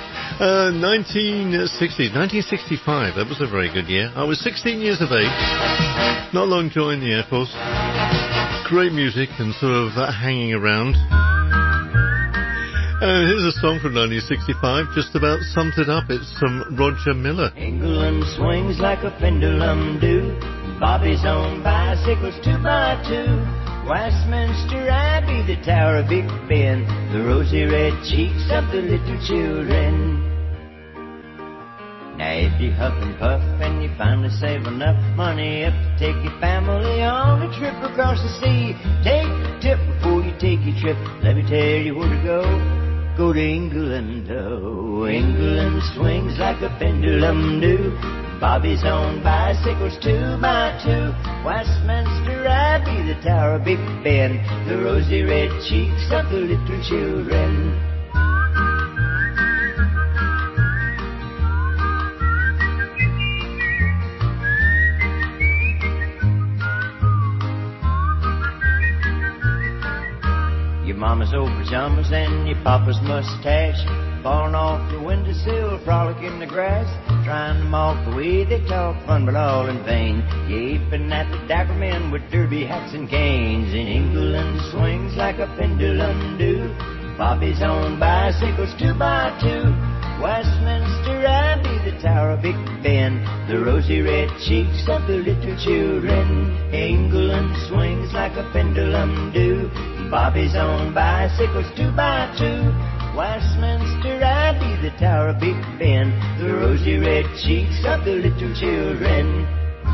1965, that was a very good year. I was 16 years of age. Not long joined the Air Force. Great music and sort of hanging around. Here's a song from 1965, just about sums it up. It's from Roger Miller. England swings like a pendulum do. Bobby's on bicycles 2x2. Westminster Abbey, the Tower of Big Ben, the rosy red cheeks of the little children. Now if you huff and puff and you finally save enough money up to take your family on a trip across the sea, take a tip before you take your trip. Let me tell you where to go. Go to England, oh, England swings like a pendulum do. Bobby's on bicycles 2x2. Westminster Abbey, the Tower of Big Ben, the rosy red cheeks of the little children. Your mama's old pajamas and your papa's mustache, falling off the windowsill, frolic in the grass, trying to mock the way they talk fun, but all in vain. Gaping at the dapper men with derby hats and canes. In England swings like a pendulum do. Bobby's on bicycles 2x2. Westminster Abbey, the Tower of Big Ben, the rosy red cheeks of the little children. England swings like a pendulum do. Bobby's on bicycles 2x2. Westminster Abbey, the Tower of Big Ben, the rosy red cheeks of the little children.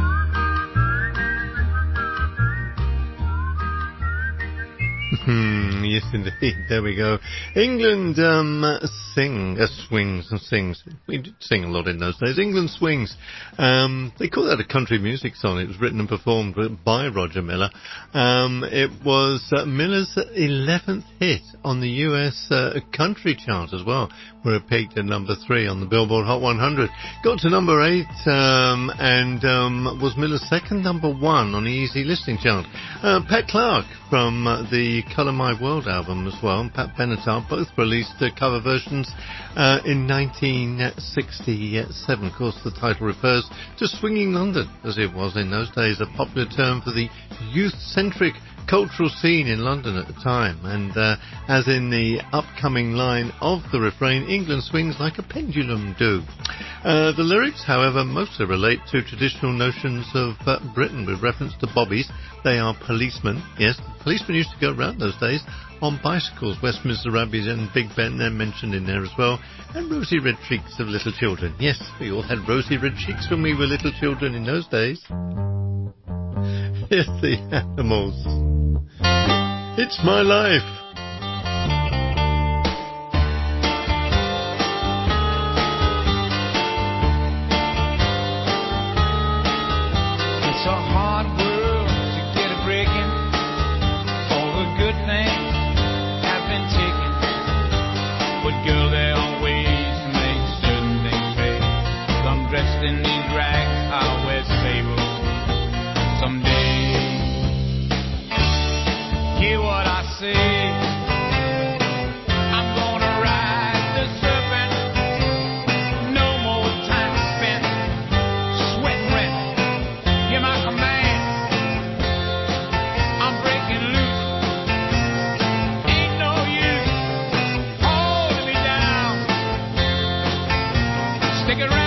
Yes, indeed. There we go. England swings and sings. We did sing a lot in those days. England swings. They call that a country music song. It was written and performed by Roger Miller. It was Miller's 11th hit on the US country chart as well, where it peaked at number 3 on the Billboard Hot 100. Got to number 8 and was Miller's second number 1 on the Easy Listening chart. Pat Clark from the Colour My World album as well, and Pat Benatar both released cover versions in 1967. Of course, the title refers to Swinging London, as it was in those days, a popular term for the youth-centric cultural scene in London at the time. And as in the upcoming line of the refrain, England swings like a pendulum do. The lyrics, however, mostly relate to traditional notions of Britain, with reference to bobbies. They are policemen. Yes, policemen used to go around those days on bicycles. Westminster Abbey and Big Ben, they're mentioned in there as well. And rosy red cheeks of little children. Yes, we all had rosy red cheeks when we were little children in those days. Yes, the Animals. It's my life. It's a hard world to get a breaking. All the good things have been taken, but girl, there are ways to make certain things pay. I'm dressed in these rags, I'll wear sable someday. Hear what I say. I'm gonna ride the serpent. No more time spent sweating rent. Hear my command. I'm breaking loose. Ain't no use holding me down. Stick around.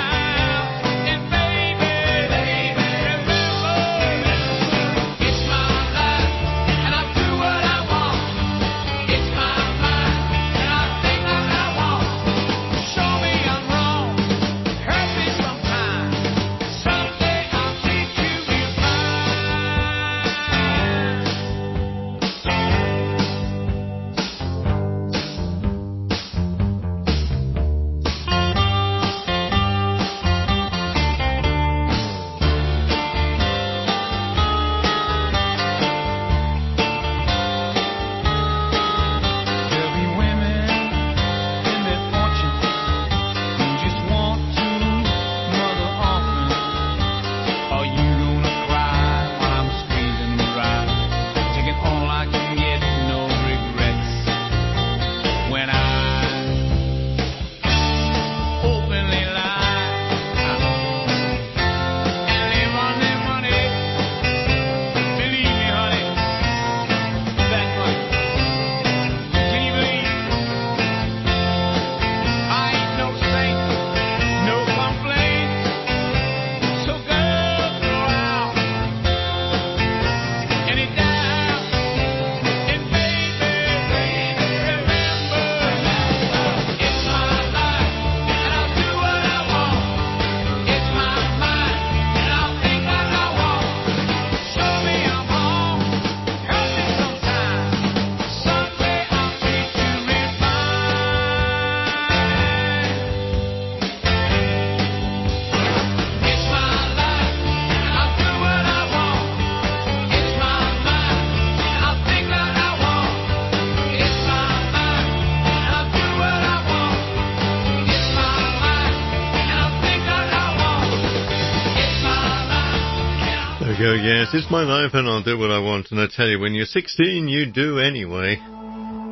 Go, yes, it's my life and I'll do what I want. And I tell you, when you're 16, you do anyway.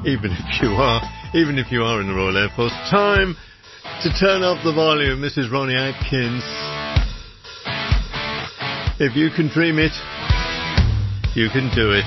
even if you are in the Royal Air Force. Time to turn up the volume. This is Ronnie Atkins. If you can dream it, you can do it.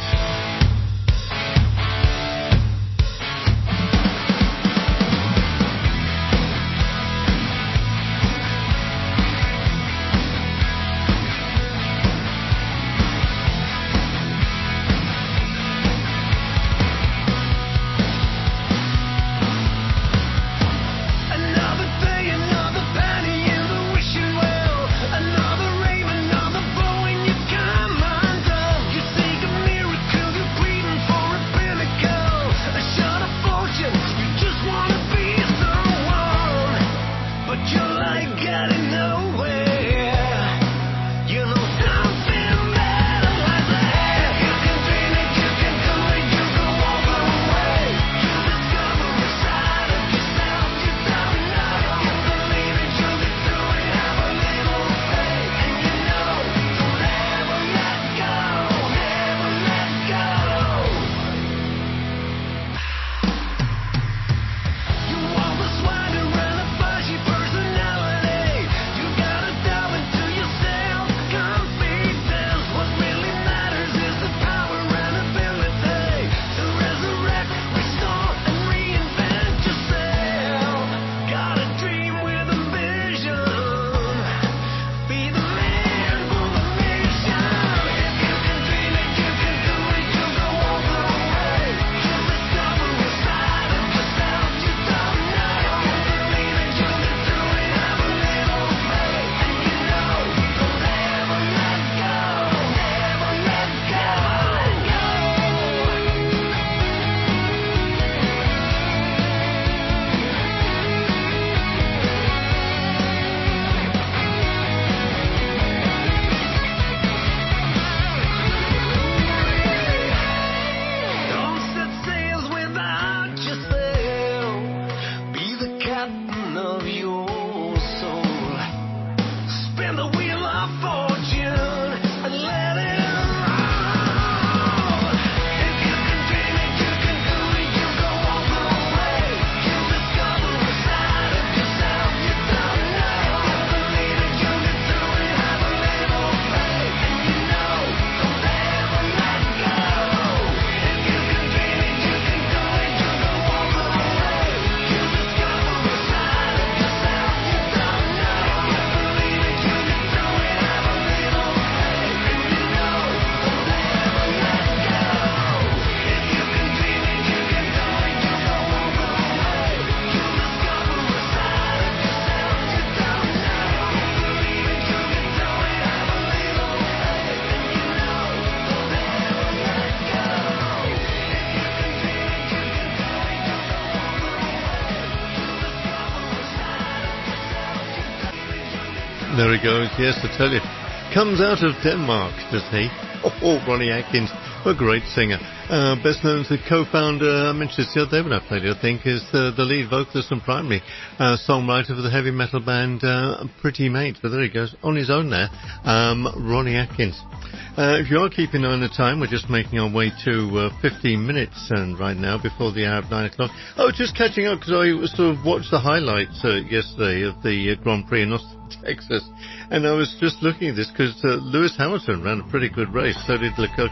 There he goes, yes, I tell you. Comes out of Denmark, does he? Oh, Ronnie Atkins, a great singer. Best known as the co-founder, I mentioned this the other day when I played it, I think, is the lead vocalist and primary songwriter for the heavy metal band Pretty Mate. But there he goes, on his own there, Ronnie Atkins. If you are keeping an eye on the time, we're just making our way to 15 minutes and right now before the hour of 9 o'clock. Oh, just catching up because I sort of watched the highlights yesterday of the Grand Prix in Austin, Texas, and I was just looking at this because Lewis Hamilton ran a pretty good race, so did Leclerc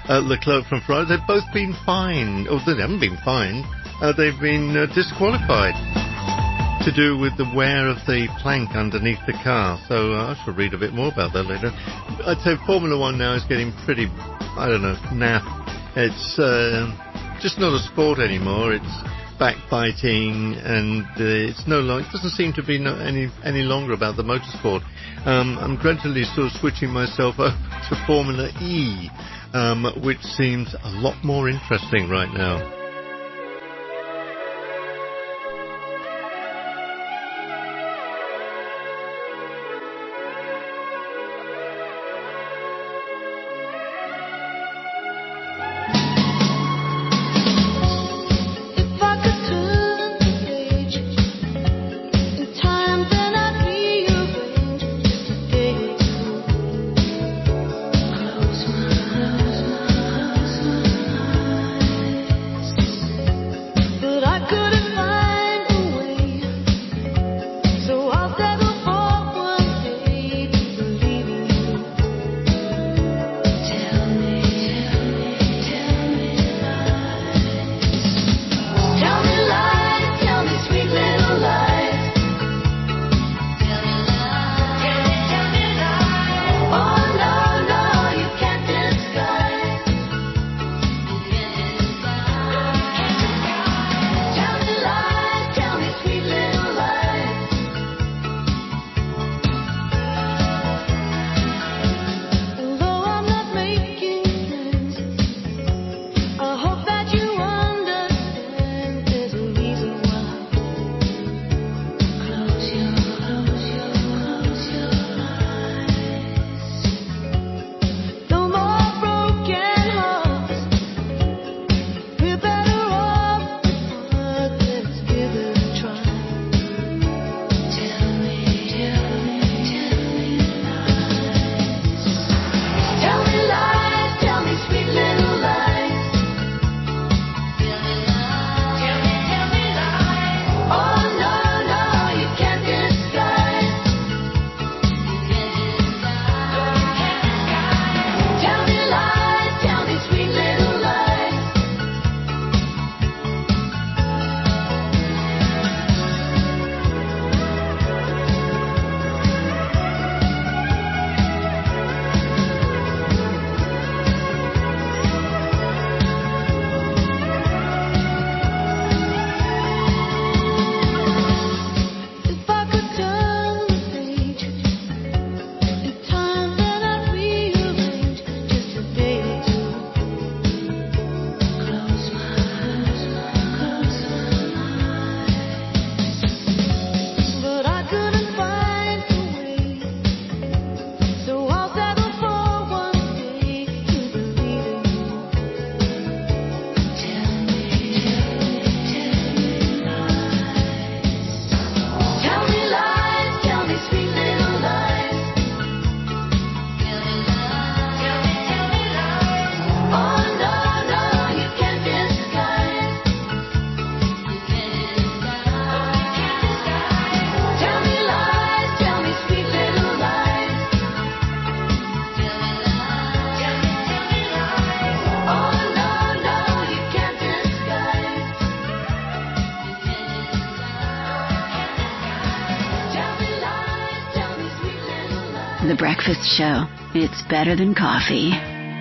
from Ferrari. They've both been fined, or they haven't been fined, they've been disqualified to do with the wear of the plank underneath the car. So I shall read a bit more about that later. I'd say Formula One now is getting pretty, I don't know, naff. It's just not a sport anymore. It's backbiting, and it's no longer, it doesn't seem to be any longer about the motorsport. I'm gradually sort of switching myself over to Formula E, which seems a lot more interesting right now. The Breakfast Show. It's better than coffee.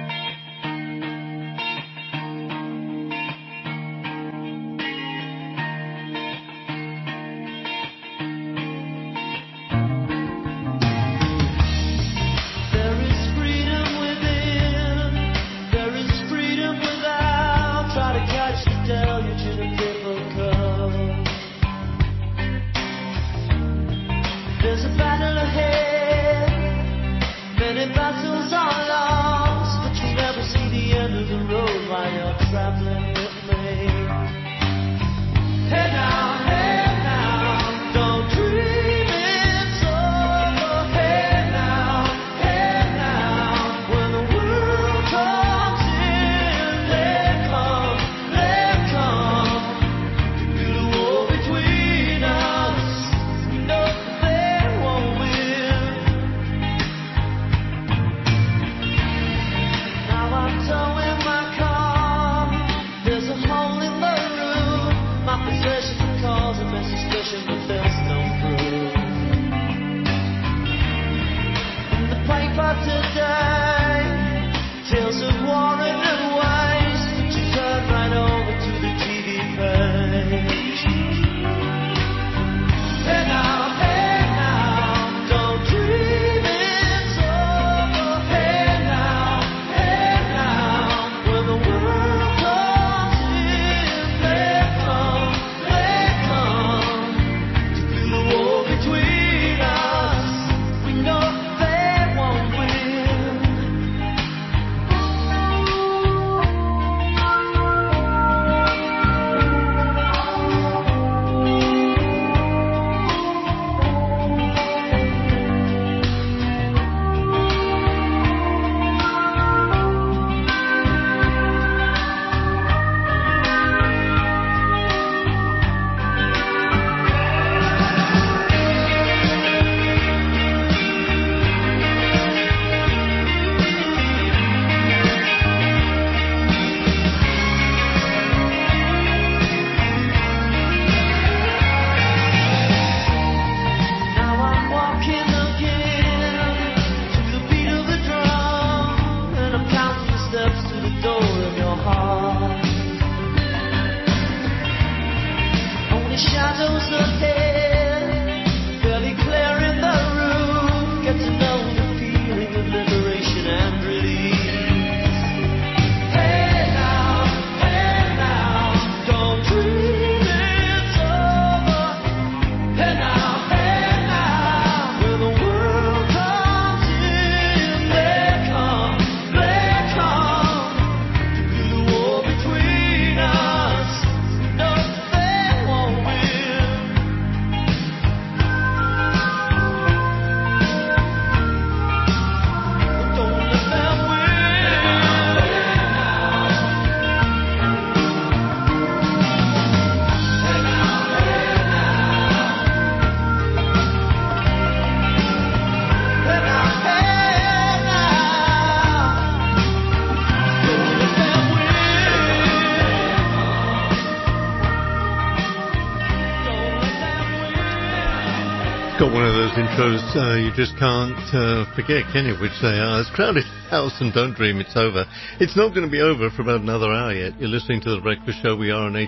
Got one of those intros you just can't forget, can you? Which they are. It's Crowded House and Don't Dream It's Over. It's not going to be over for about another hour yet. You're listening to The Breakfast Show. We are on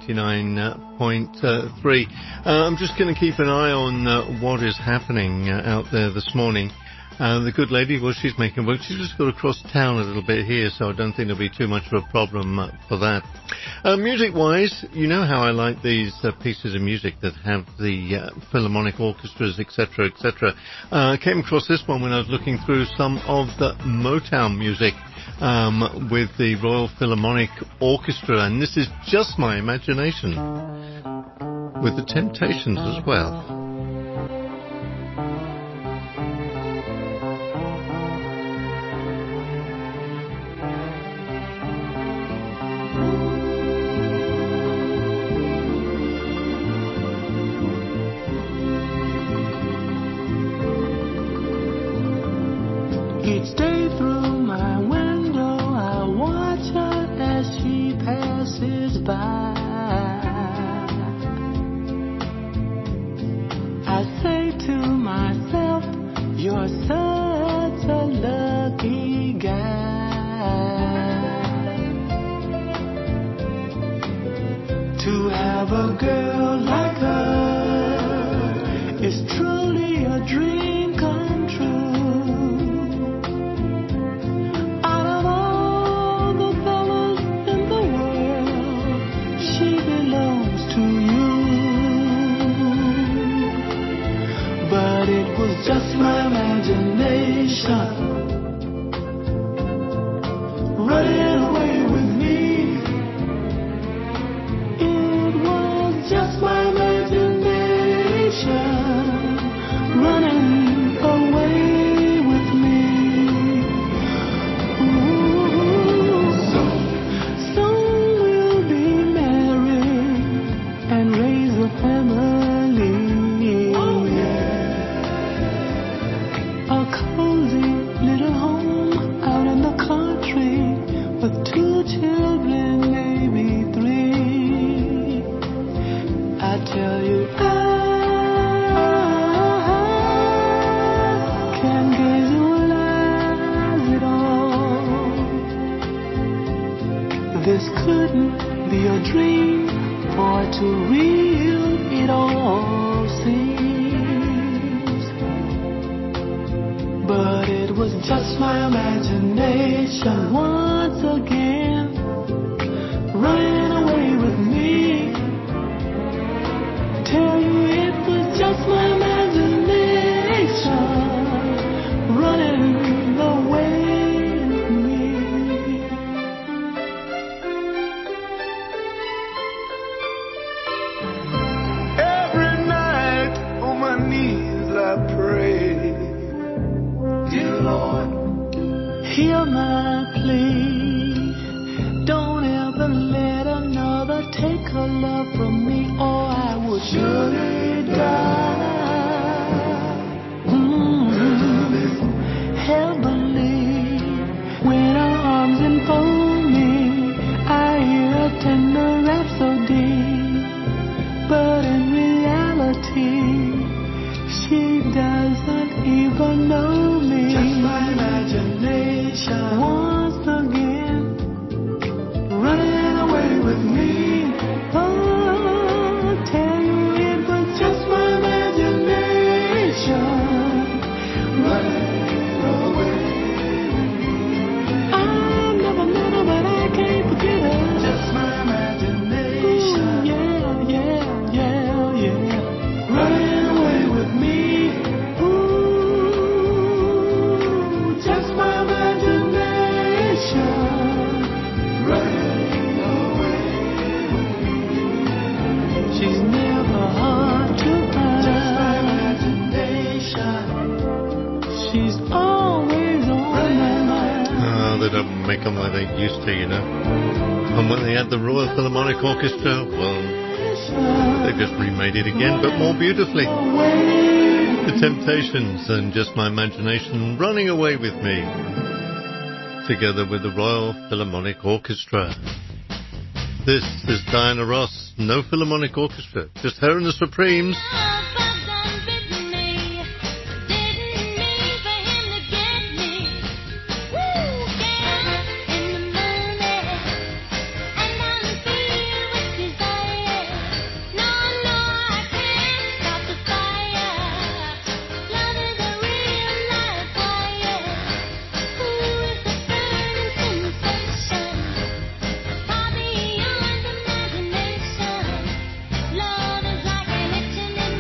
89.3. I'm just going to keep an eye on what is happening out there this morning. The good lady, well, she's making work. She's just got to cross town a little bit here, so I don't think there'll be too much of a problem for that. Music-wise, you know how I like these pieces of music that have the philharmonic orchestras, etc., etc. I came across this one when I was looking through some of the Motown music with the Royal Philharmonic Orchestra, and this is just my imagination, with the Temptations as well. Each day through my window I watch her as she passes by. I say to myself, you're such To have a girl like her is truly a dream come true. Out of all the fellas in the world, she belongs to you. But it was just my imagination running away with me. It was just my imagination running away with me. Ooh. Soon we'll be married and raise a family. Oh, yeah. A cozy little home out in the country with 2 children, maybe 3. I tell you, I can't visualize it all. This couldn't be a dream, for too real it all seems. But it was just my imagination once again running away with me. Tell you it was just my imagination running away with me. Every night on my knees I pray, dear Lord, hear my plea. Don't ever let another take her love from me, or I would surely die. Heavenly, when her arms enfold me, I hear a tender rhapsody. But in reality, she doesn't even know me. Just my imagination once again running away with me. Oh, tell you it was just my imagination running away with me. I never met her, but I can't forget her. Just my imagination. Ooh, yeah, yeah, yeah, yeah. Running away with me. Ooh, just my imagination running away with me. She's never hard to find. Just my imagination. She's always on my mind. They don't make them like they used to, you know. And when they had the Royal Philharmonic Orchestra, well, they just remade it again, but more beautifully. The Temptations and Just My Imagination running away with me, together with the Royal Philharmonic Orchestra. This is Diana Ross, no Philharmonic Orchestra, just her and the Supremes. Love is like an itching in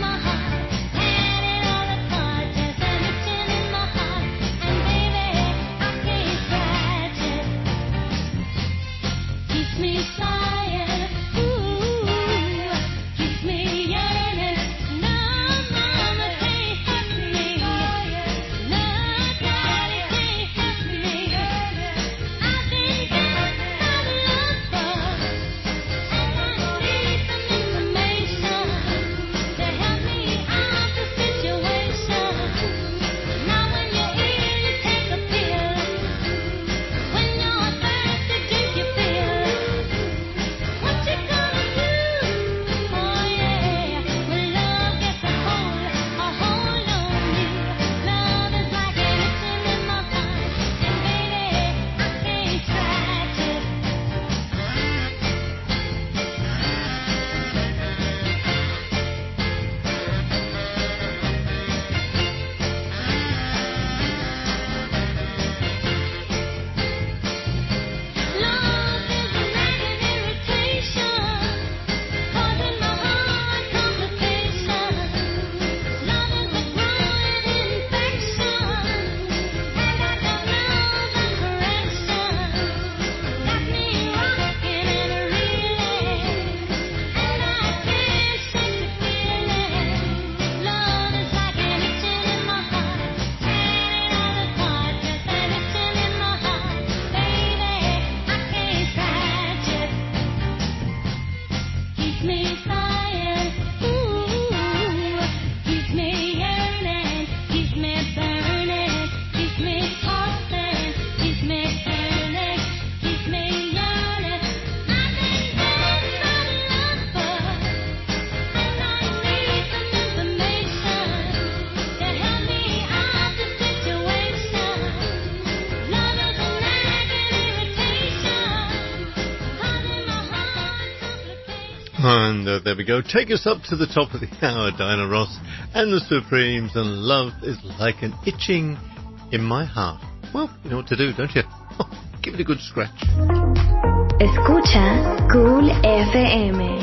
And there we go. Take us up to the top of the hour, Diana Ross and the Supremes, and love is like an itching in my heart. Well, you know what to do, don't you? Give it a good scratch. Escucha Cool FM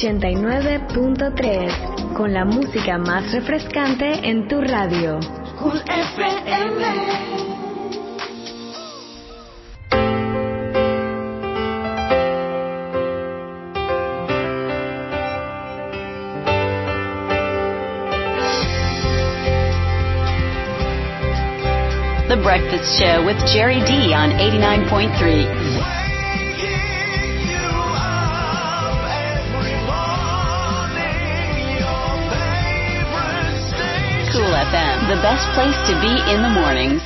89.3 con la música más refrescante en tu radio. Cool FM. The Breakfast Show with Jerry D on 89.3. Cool FM, the best place to be in the mornings.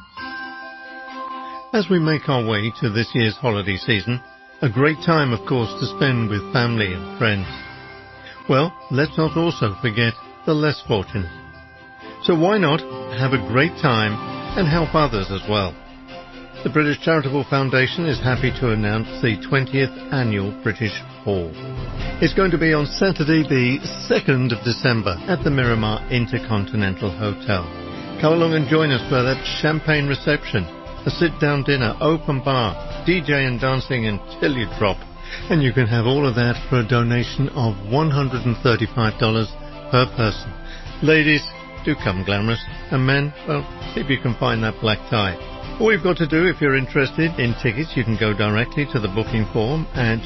As we make our way to this year's holiday season, a great time, of course, to spend with family and friends. Well, let's not also forget the less fortunate. So why not have a great time and help others as well? The British Charitable Foundation is happy to announce the 20th Annual British Ball. It's going to be on Saturday the 2nd of December at the Miramar Intercontinental Hotel. Come along and join us for that champagne reception, a sit-down dinner, open bar, DJ and dancing until you drop. And you can have all of that for a donation of $135 per person. Ladies, do come glamorous. And men, well, see if you can find that black tie. All you've got to do, if you're interested in tickets, you can go directly to the booking form at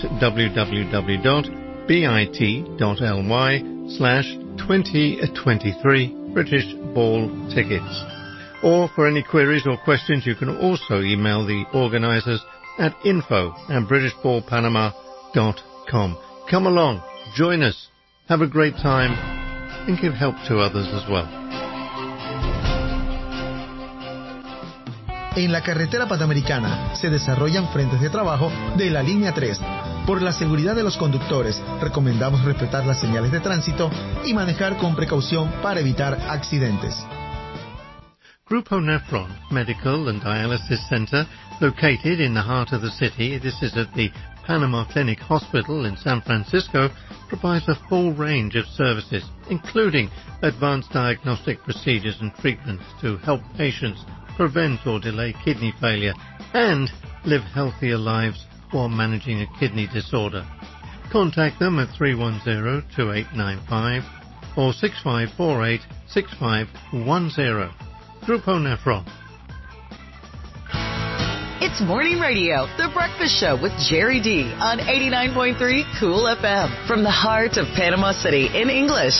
www.bit.ly/2023 British Ball Tickets. Or for any queries or questions, you can also email the organisers at info@britishballpanama.com. Come along, join us, have a great time, and give help to others as well. En la carretera panamericana se desarrollan frentes de trabajo de la línea 3. Por la seguridad de los conductores, recomendamos respetar las señales de tránsito y manejar con precaución para evitar accidentes. Grupo Nephron Medical and Dialysis Center, located in the heart of the city, this is at the Panama Clinic Hospital in San Francisco, provides a full range of services, including advanced diagnostic procedures and treatments to help patients prevent or delay kidney failure and live healthier lives while managing a kidney disorder. Contact them at 310-2895 or 6548-6510. Grupo Nephron. It's Morning Radio, The Breakfast Show with Jerry D on 89.3 Cool FM from the heart of Panama City in English.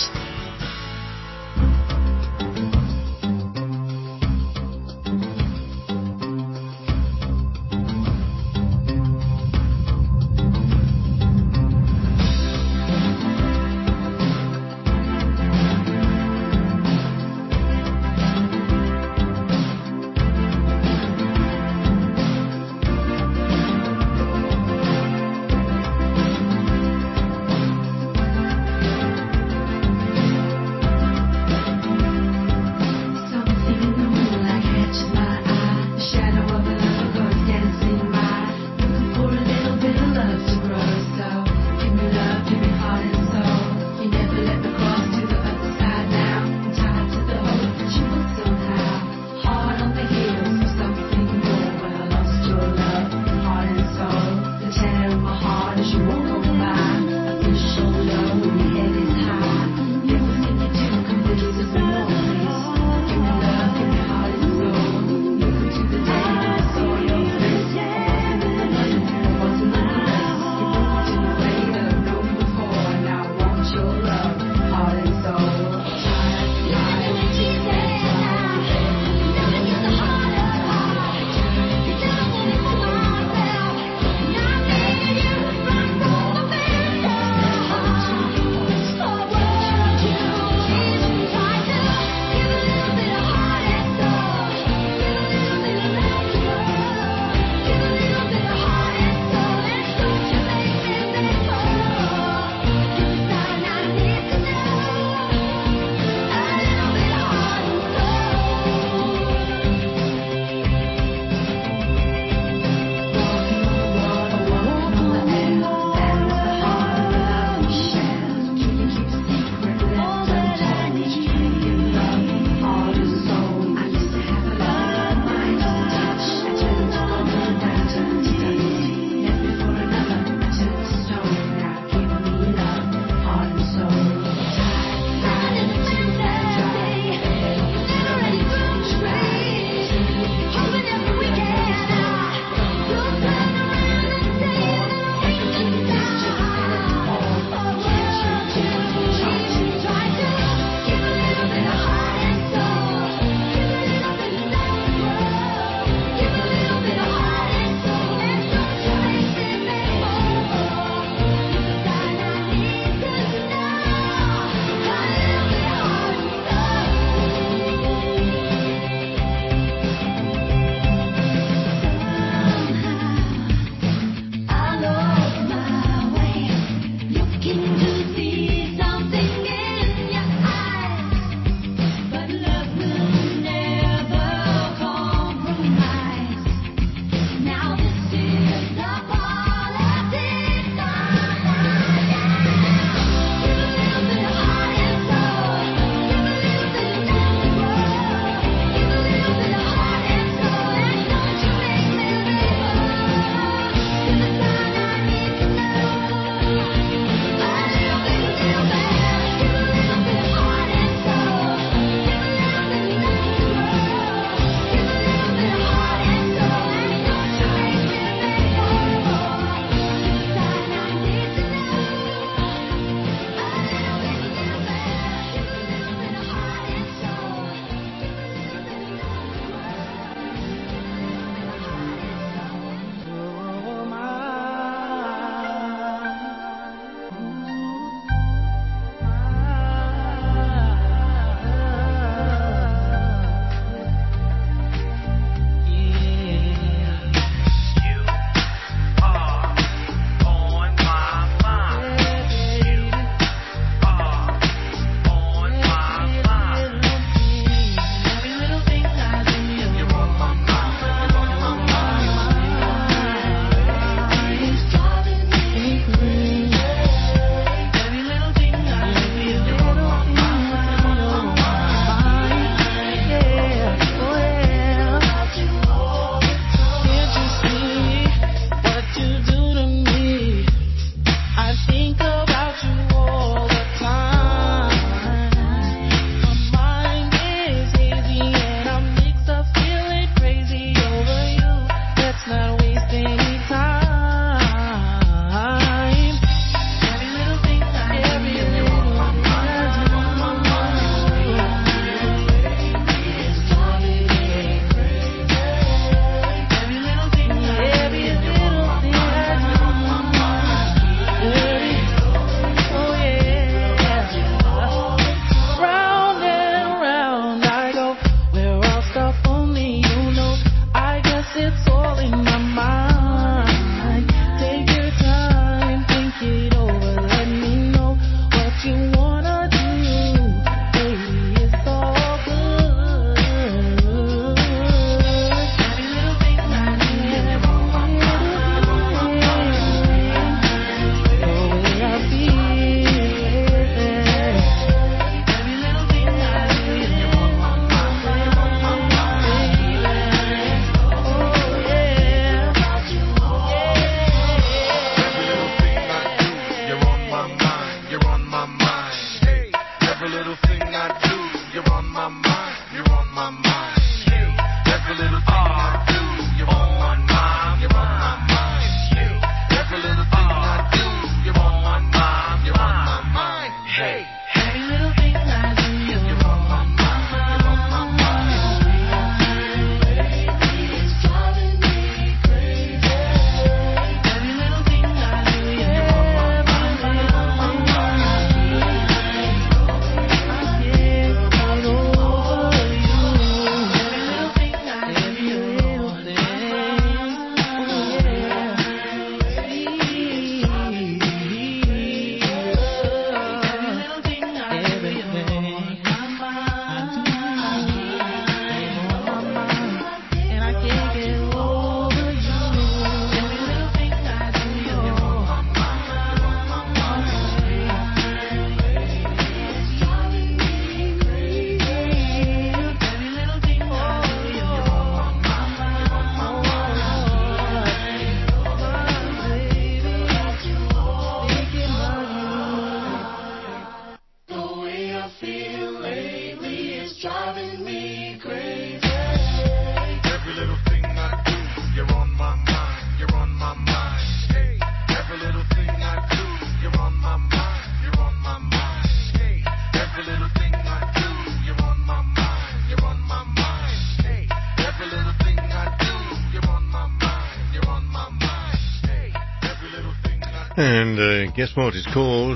And guess what it's called?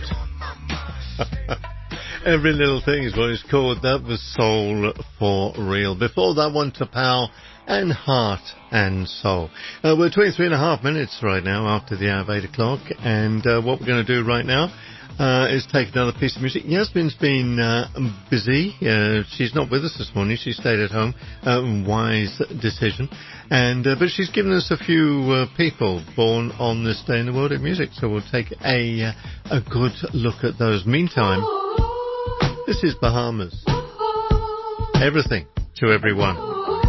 Every Little Thing is what it's called. That was Soul for Real. Before that one, Tapao and Heart and Soul. We're 23 and a half minutes right now after the hour of 8 o'clock. And what we're going to do right now is take another piece of music. Yasmin's been busy. She's not with us this morning. She stayed at home. Wise decision. And but she's given us a few people born on this day in the world of music. So we'll take a good look at those. Meantime, this is Bahamas. Everything to everyone.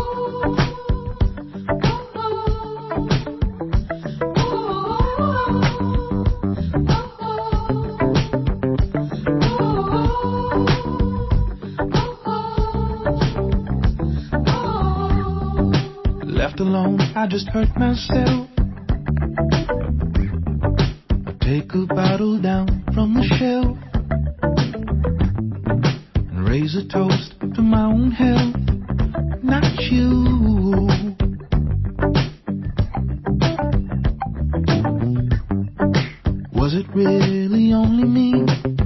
Left alone, I just hurt myself. I take a bottle down from the shelf and raise a toast to my own health, not you. Was it really only me?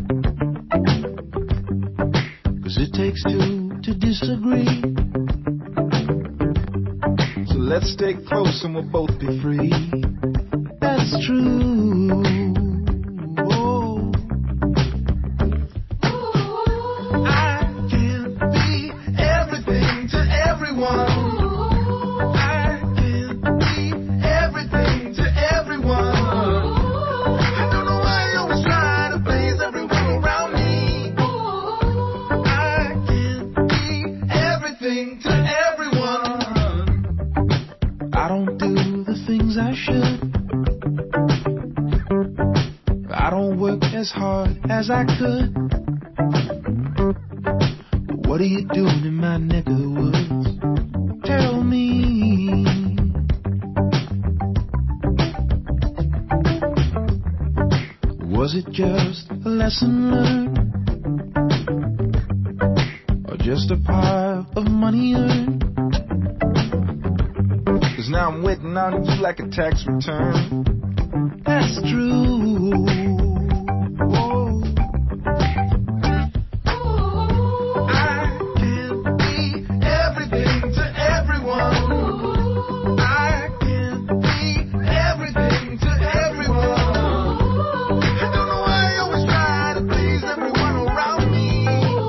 'Cause it takes two to disagree. Let's stay close and we'll both be free. That's true. Oh. I can be everything to everyone. I can be everything to everyone. I don't know why you always try to please everyone around me. I can be everything to everyone. I don't do the things I should. I don't work as hard as I could. But what are you doing in my neck of the woods? Tell me. Was it just a lesson learned? Or just a pile of money earned? Now I'm waiting on you like a tax return. That's true. Oh. I can be everything to everyone. I can be everything to everyone. I don't know why you always try to please everyone around me.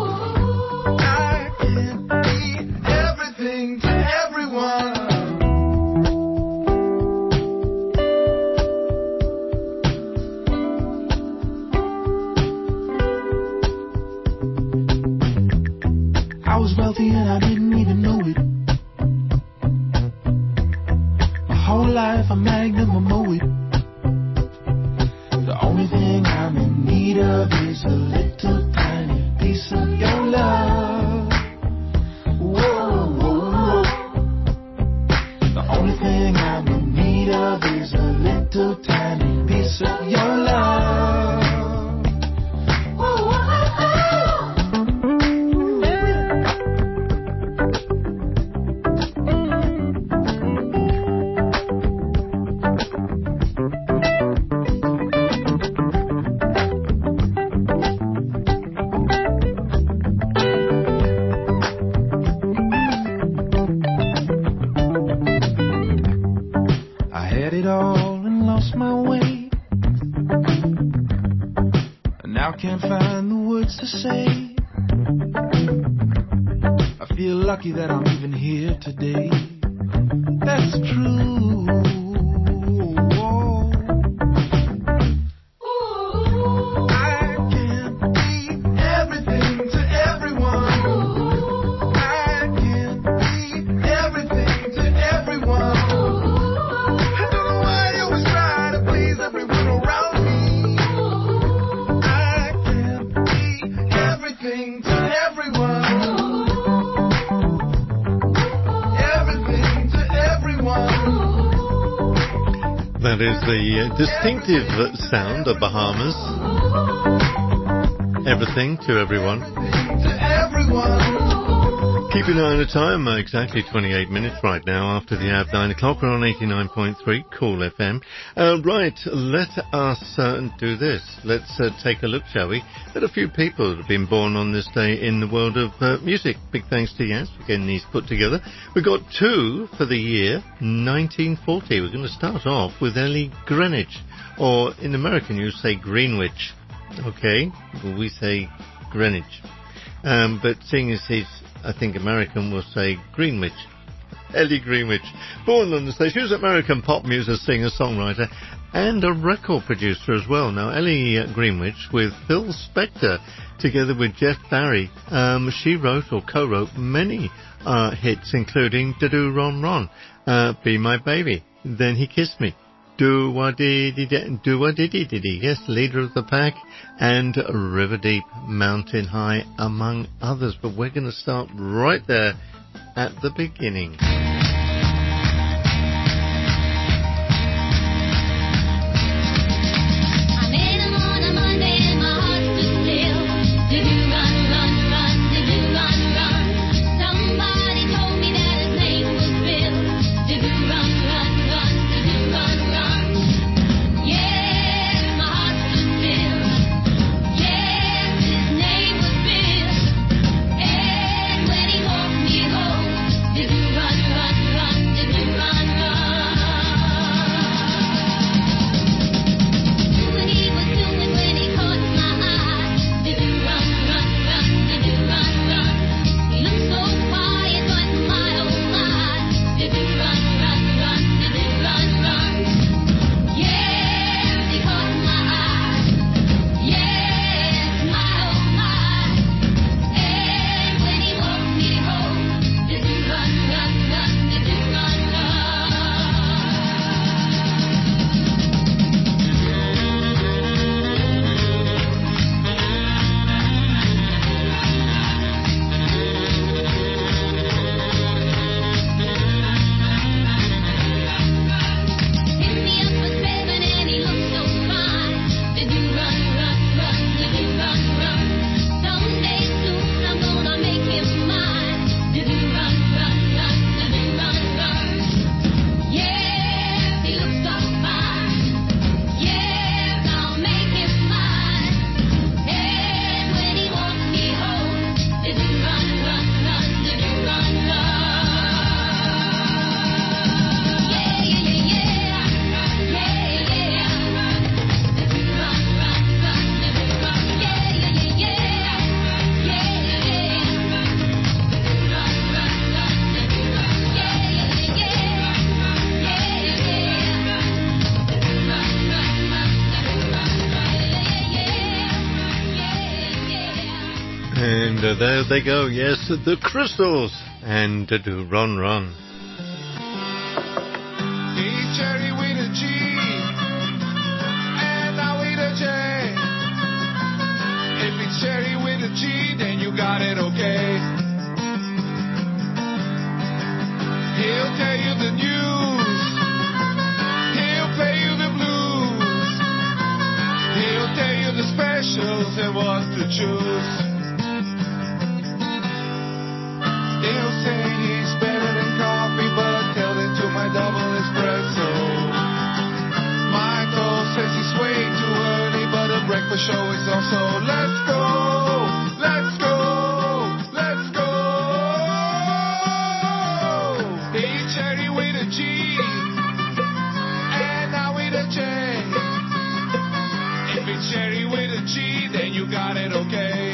I can be everything to everyone. I was wealthy and I didn't even know it. My whole life I'm magnum, I'm mowing. The only thing I'm in need of is a little tiny piece of your love. Whoa, whoa, whoa. The only thing I'm in need of is a little tiny piece of your love. It all and lost my way, and now can't find the words to say. I feel lucky that I'm even here today. That's true. Oh. I can be everything to everyone. I can be everything to everyone. Everyone around me. I can be everything to everyone. Everything to everyone. That is the distinctive sound of Bahamas. Everything to everyone. To everyone. Keeping an eye on the time, exactly 28 minutes right now after the hour of 9 o'clock. We're on 89.3 Cool FM. Right, let us do this. Let's take a look, shall we, at a few people that have been born on this day in the world of music. Big thanks to Yaz for getting these put together. We've got two for the year 1940. We're going to start off with Ellie Greenwich, or in American you say Greenwich. Okay, well, we say Greenwich. But seeing as he's, I think American, will say Greenwich. Ellie Greenwich. Born on the stage. She was an American pop music singer, songwriter, and a record producer as well. Now, Ellie Greenwich, with Phil Spector, together with Jeff Barry, she wrote or co-wrote many hits, including Da-Do Ron Ron, Be My Baby, Then He Kissed Me, Do-Wah-Diddy-Diddy, yes, Leader of the Pack, and River Deep, Mountain High, among others. But we're going to start right there at the beginning. There they go, yes, the Crystals, and Do Run Run. It's Cherry with a G, and I with a J. If it's Cherry with a G, then you got it okay. He'll tell you the news, he'll play you the blues, he'll tell you the specials and what to choose. They'll say he's better than coffee, but tell it to my double espresso. Michael says he's way too early, but a breakfast show is also. Let's go, let's go, let's go. Hey, Cherry with a G, and now with a J. If it's Cherry with a G, then you got it okay.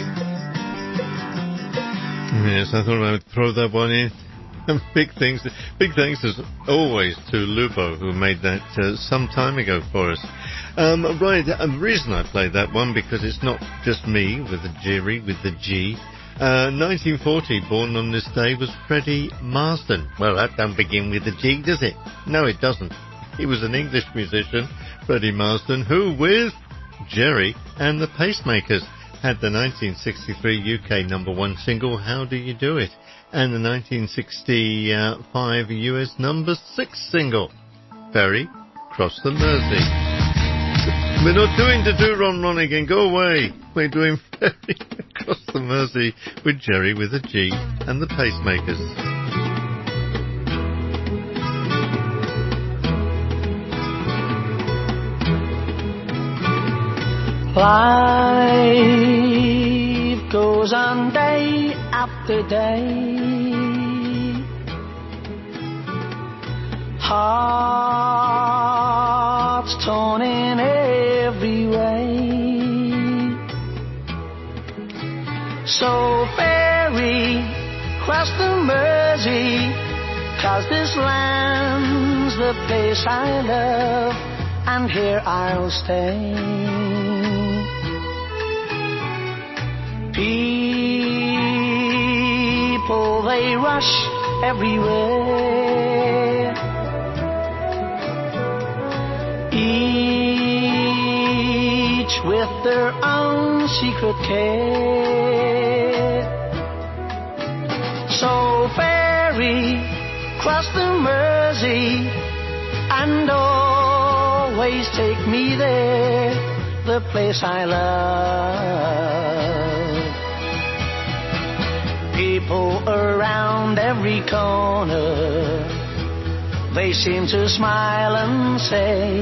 Yes, I thought I would throw that one in. Big thanks as always to Lupo, who made that some time ago for us. Right, the reason I played that one, because it's not just me with the Jerry, with the G. 1940, born on this day, was Freddie Marsden. Well, that don't begin with a G, does it? No, it doesn't. He was an English musician, Freddie Marsden, who, with Jerry and the Pacemakers, had the 1963 UK #1 single, How Do You Do It, and the 1965 US #6 single, Ferry Cross the Mersey. We're not doing to do Ron Ron again. Go away. We're doing Ferry Across the Mersey with Jerry with a G and the Pacemakers. Life goes on day after day. Hearts torn in every way. So ferry cross the Mersey, 'cause this land's the place I love, and here I'll stay. People, they rush everywhere, each with their own secret care. So ferry cross the Mersey and always take me there, the place I love. People around every corner, they seem to smile and say,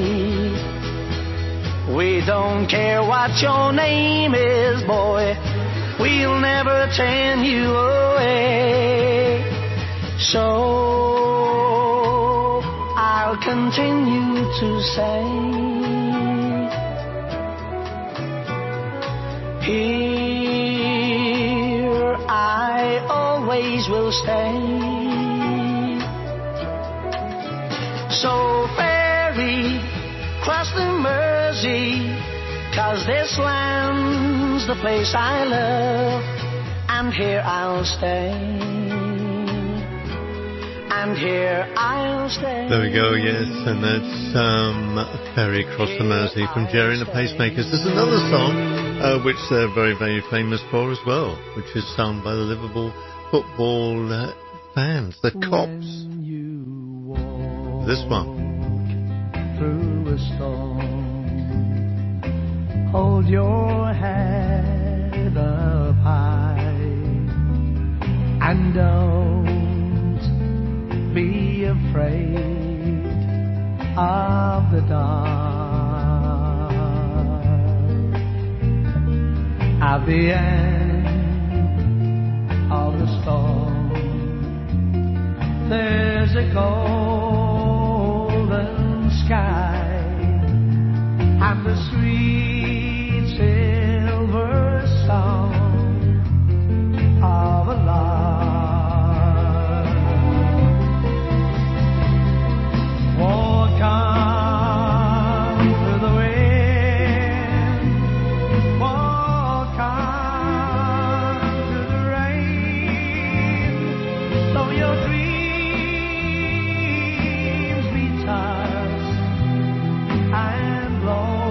we don't care what your name is, boy, we'll never turn you away. So I'll continue to say, here I always will stay. So ferry cross the Mersey, 'cause this land's the place I love, and here I'll stay, and here I'll stay. There we go, yes, and that's Ferry Across the Mersey from Jerry and the Pacemakers. There's another song which they're very, very famous for as well, which is sung by the Liverpool football fans, the Cops. This one. Through a storm, hold your head up high, and don't be afraid of the dark. At the end of the storm, there's a golden sky and the sweet silver song of a lark. Walk on through the wind, walk on through the rain, though your dreams be tossed and blown.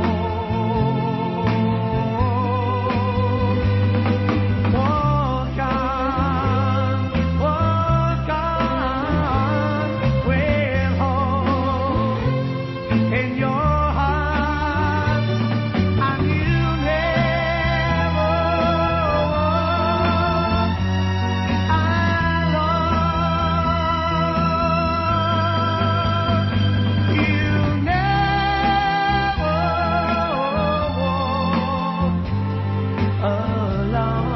Walk on with hope in your heart, and you never walk alone. You never walk alone.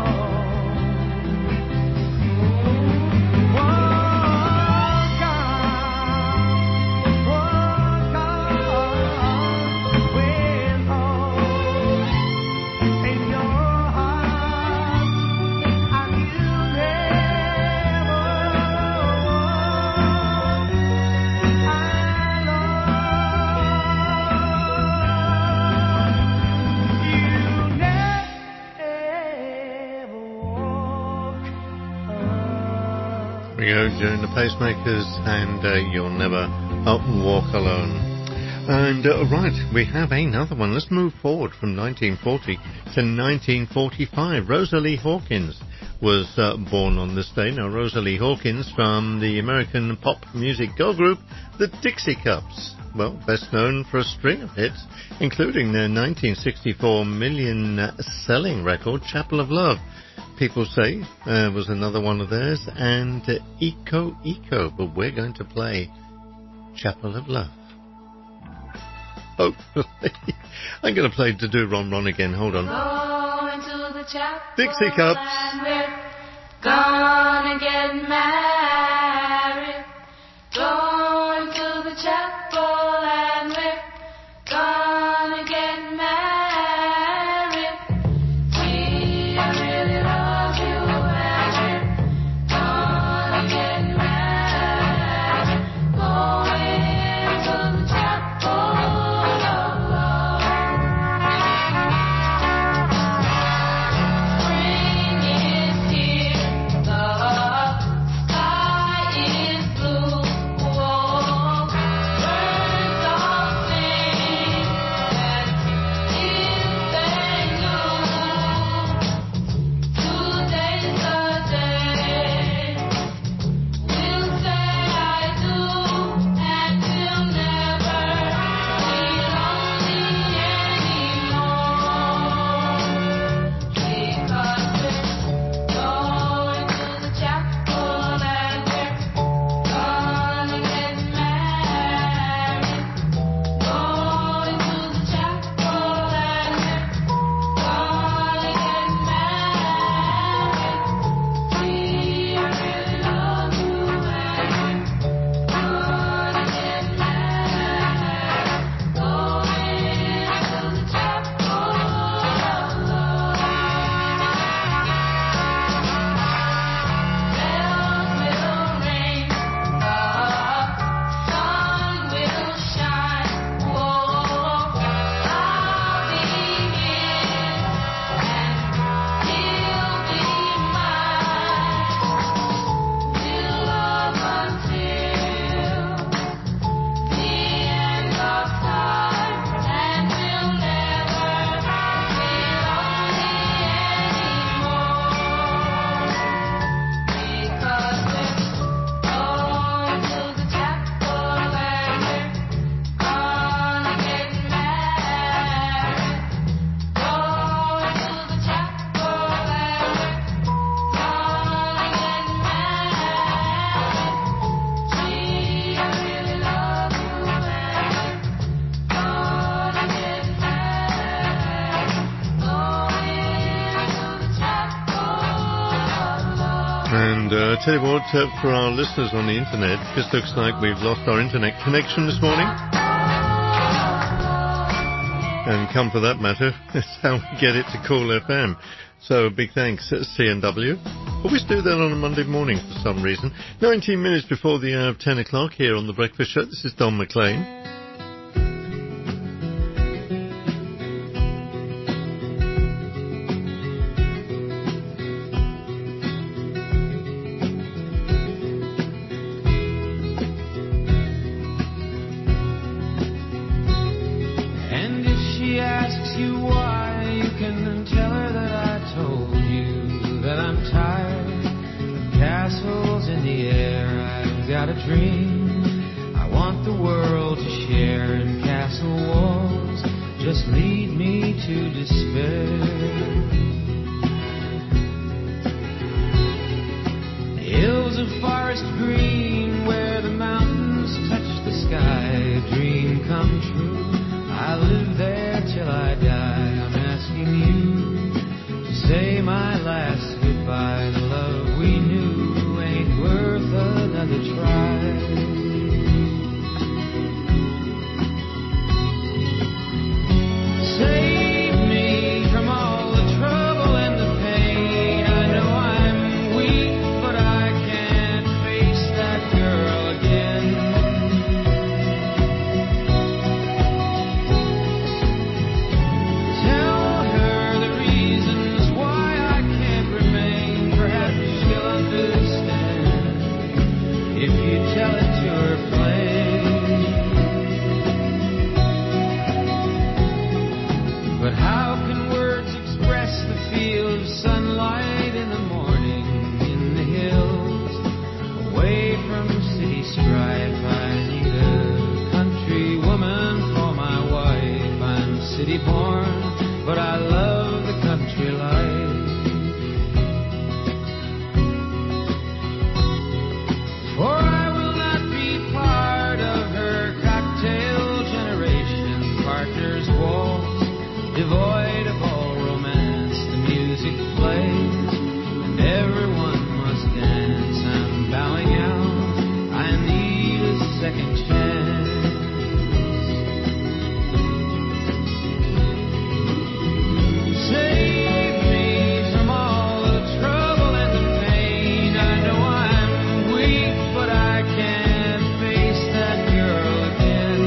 Walk on with hope in your heart, and you never We go during the Pacemakers and You'll Never Walk Alone. And right, we have another one. Let's move forward from 1940 to 1945. Rosalie Hawkins was born on this day. Now, Rosalie Hawkins from the American pop music girl group, the Dixie Cups. well, best known for a string of hits, including their 1964 million-selling record, Chapel of Love. People Say was another one of theirs, and Eco Eco, but we're going to play Chapel of Love. Hopefully. I'm going to play To Do Ron Ron again, hold on. Going to the chapel Dixie Cups. and we're gonna get married. Going to the chapel and we're gonna get married. See, I really love you and we're gonna get married. Going to the chapel of love. Spring is here, the sky is blue. Birds all sing as if they knew. Today's the day we'll say I do, and we'll never be lonely anymore. Because we're going to the chapel and we're gonna get married. Going to the chapel and we're gonna get married. See, I really love you and we're gonna get married. Going to the chapel of love. Bells will ring, the sun will shine. Whoa, I'll be his and he'll be mine. We'll love until the end of time, and we'll never be lonely anymore. Because we're going to the chapel and we're gonna get married. Going to the chapel and we're gonna get married. Gee, I really love you and we're gonna get married. Going to the chapel of love. And tell you what, for our listeners on the internet, this looks like we've lost our internet connection this morning. And come for that matter, that's how we get it to Cool FM. So big thanks at CNW. Always do that on a Monday morning for some reason. 19 minutes before the hour of 10 o'clock here on The Breakfast Show. This is Don McLean. And if she asks you why, you can tell her that I told you that I'm tired of castles in the air. I've got a dream I want the world to share, and castle walls just lead me to despair. Hills of forest green where the mountains touch the sky, a dream come true. I live there till I die. I'm asking you to say my last goodbye. The love we knew ain't worth another try. Save me from all the trouble and the pain. I know I'm weak, but I can't face that girl again. Tell her the reasons why I can't remain. Perhaps she'll understand if you tell it to her plain. But how can words express the feel of sunlight in the morning in the hills, away from city strife? I need a country woman of all romance. The music plays and everyone must dance. I'm bowing out, I need a second chance. Save me from all the trouble and the pain. I know I'm weak, but I can't face that girl again.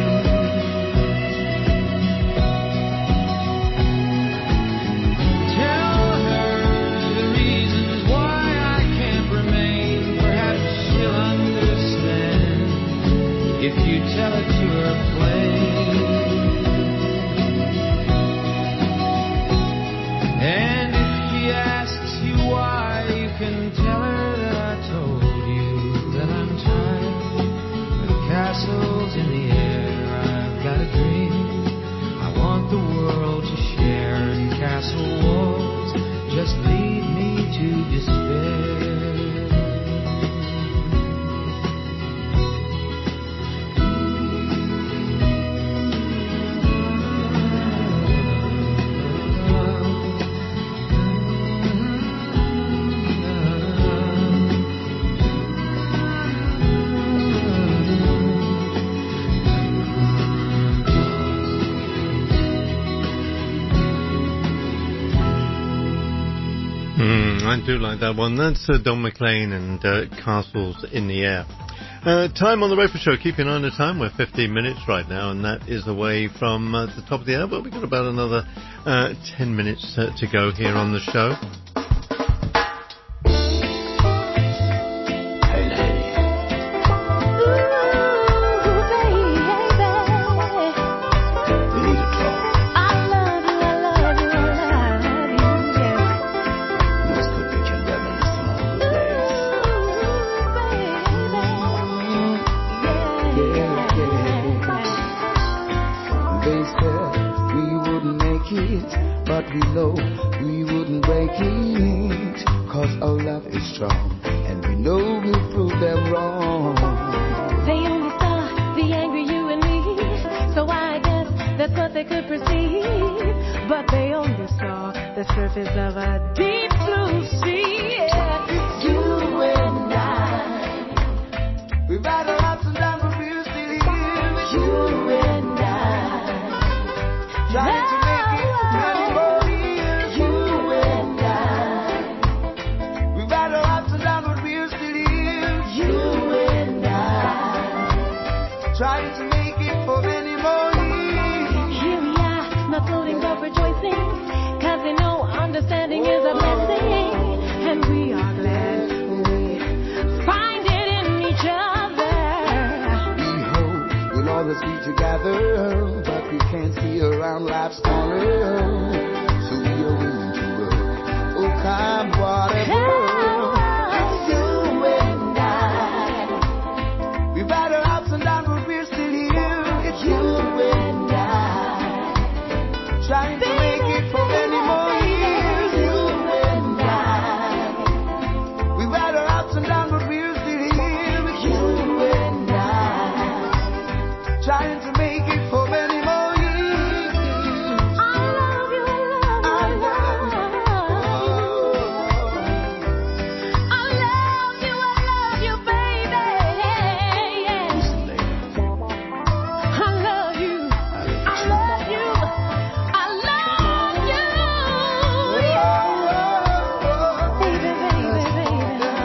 Tell her the reasons why I can't remain. Perhaps she'll understand if you tell it to her plain. And if she asks you why, you can tell her that I told you that I'm tired of castles in the air. I've got a dream I want the world to share, and castle walls just lead me to despair. I do like that one. That's Don McLean and Castles in the Air. Time on the Breakfast Show. Keep an eye on the time. We're 15 minutes right now, and that is away from the top of the hour. But we've got about another 10 minutes to go here on the show. They said we wouldn't make it, but we know we wouldn't break it, 'cause our love is strong, and we know we'll prove them wrong. They only saw the angry you and me, so I guess that's what they could perceive. But they only saw the surface of a deep blue sea. Yeah. You and I, we've had a ups and downs, but we're still here. You and I, trying to make it many more years. You and I, we've had our ups and downs, but we're still here. You and I, trying to make it for many more years. Here we are, not floating but rejoicing, 'cause they know understanding is a blessing. And we are glad we find it in each other. We hope we'll always be together, but we can't see around life's corner. So we are willing to work, oh come whatever. You and I, we've had our ups and downs, but we're still here. It's you and I, trying to make it for many more years. You and I, we've had our ups and downs, but we're still here. It's you and I, trying to make it for many more years. I love you, I love you, I love you. I love you, baby. I love you, I love you, I love you. Baby, baby, baby.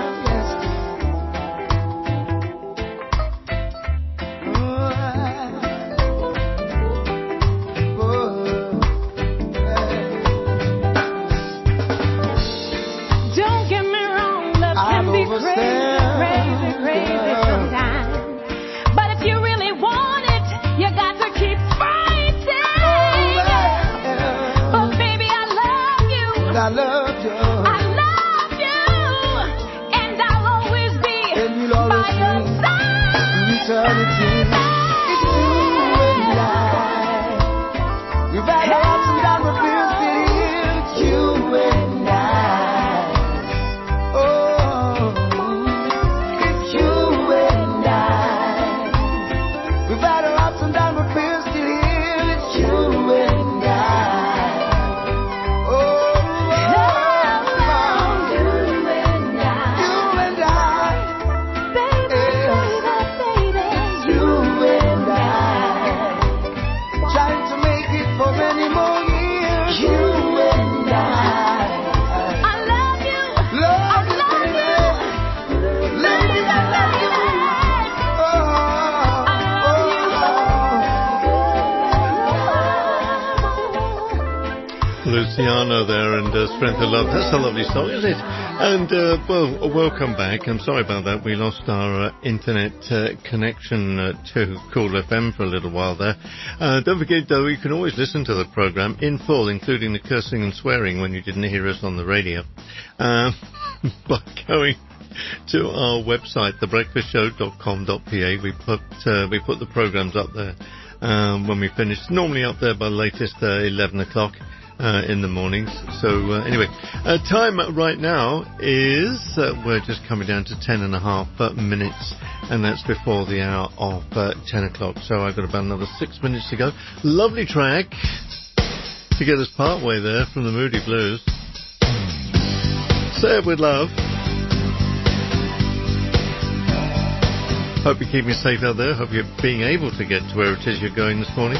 Don't get me wrong, love can be crazy, crazy sometimes. But if you really want it, you got to keep fighting. Oh, baby, I love you. I love you. I love you. And I'll always be And you'll always by your be side. eternity. It's you and I. We've had our ups and downs, but we're still here. It's you and I. Oh, it's you and I. We've had our ups and downs, but we're still here. It's you and I. Luciano there and Strength of Love. That's a lovely song, isn't it? And, well, welcome back. I'm sorry about that. We lost our internet connection to Cool FM for a little while there. Don't forget, though, you can always listen to the program in full, including the cursing and swearing when you didn't hear us on the radio, by going to our website, thebreakfastshow.com.pa. We put the programs up there when we finish. Normally up there by latest 11 o'clock in the mornings. So anyway, time right now is we're just coming down to 10.5 minutes, and that's before the hour of 10 o'clock. So I've got about another 6 minutes to go. Lovely track to get us part way there from the Moody Blues. Say It With Love. Hope you're keeping safe out there. Hope you're being able to get to where it is you're going this morning.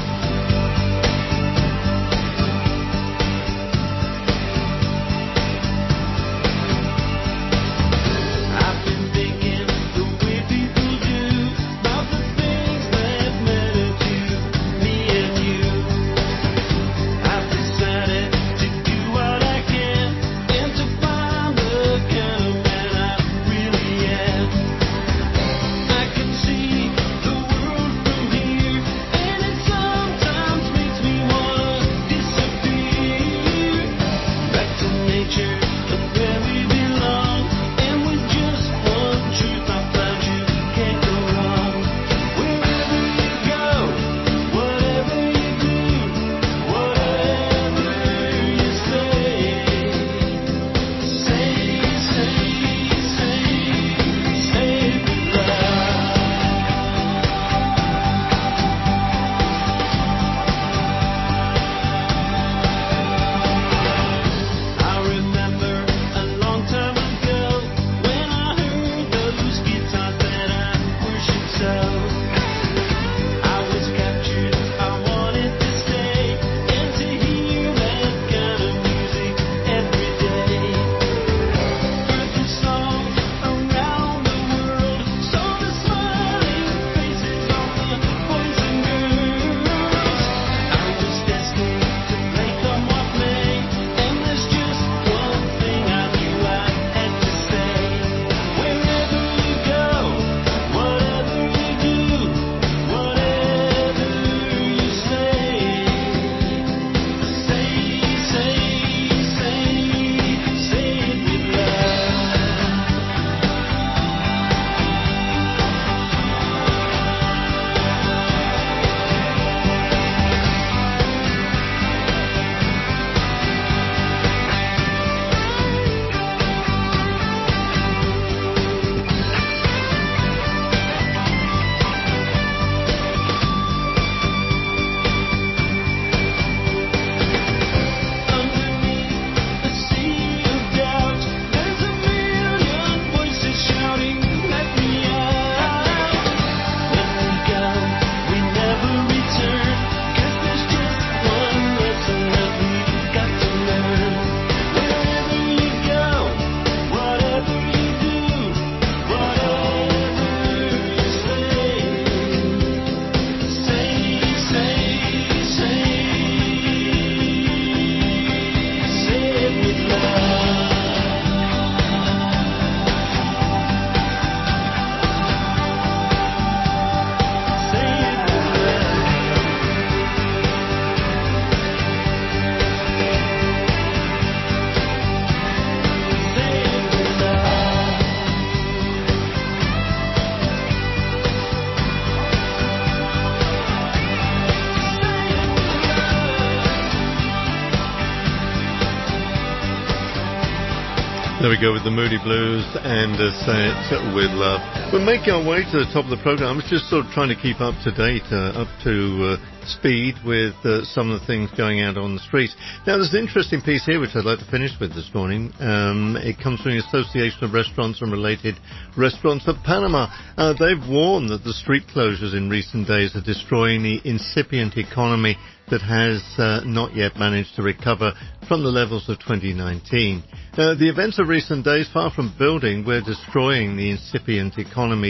There we go with the Moody Blues and Say It With Love. We're making our way to the top of the program. I was just sort of trying to keep up to date, up to speed with some of the things going out on the streets. Now, there's an interesting piece here which I'd like to finish with this morning. It comes from the Association of Restaurants and Related Restaurants of Panama. They've warned that the street closures in recent days are destroying the incipient economy that has not yet managed to recover from the levels of 2019. The events of recent days, far from building, we're destroying the incipient economy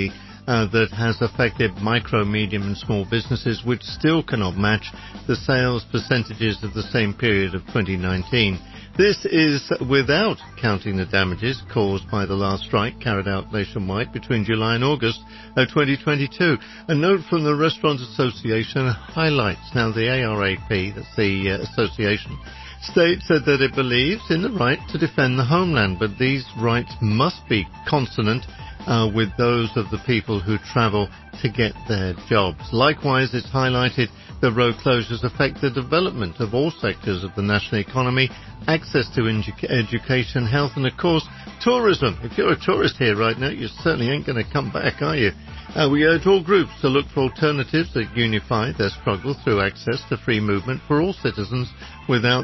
that has affected micro, medium and small businesses, which still cannot match the sales percentages of the same period of 2019. This is without counting the damages caused by the last strike carried out nationwide between July and August of 2022. A note from the Restaurant Association highlights now the ARAP, that's the association, states that it believes in the right to defend the homeland, but these rights must be consonant with those of the people who travel to get their jobs. Likewise, it's highlighted that road closures affect the development of all sectors of the national economy, access to education, health, and of course, tourism. If you're a tourist here right now, you certainly ain't going to come back, are you? We urge all groups to look for alternatives that unify their struggle through access to free movement for all citizens without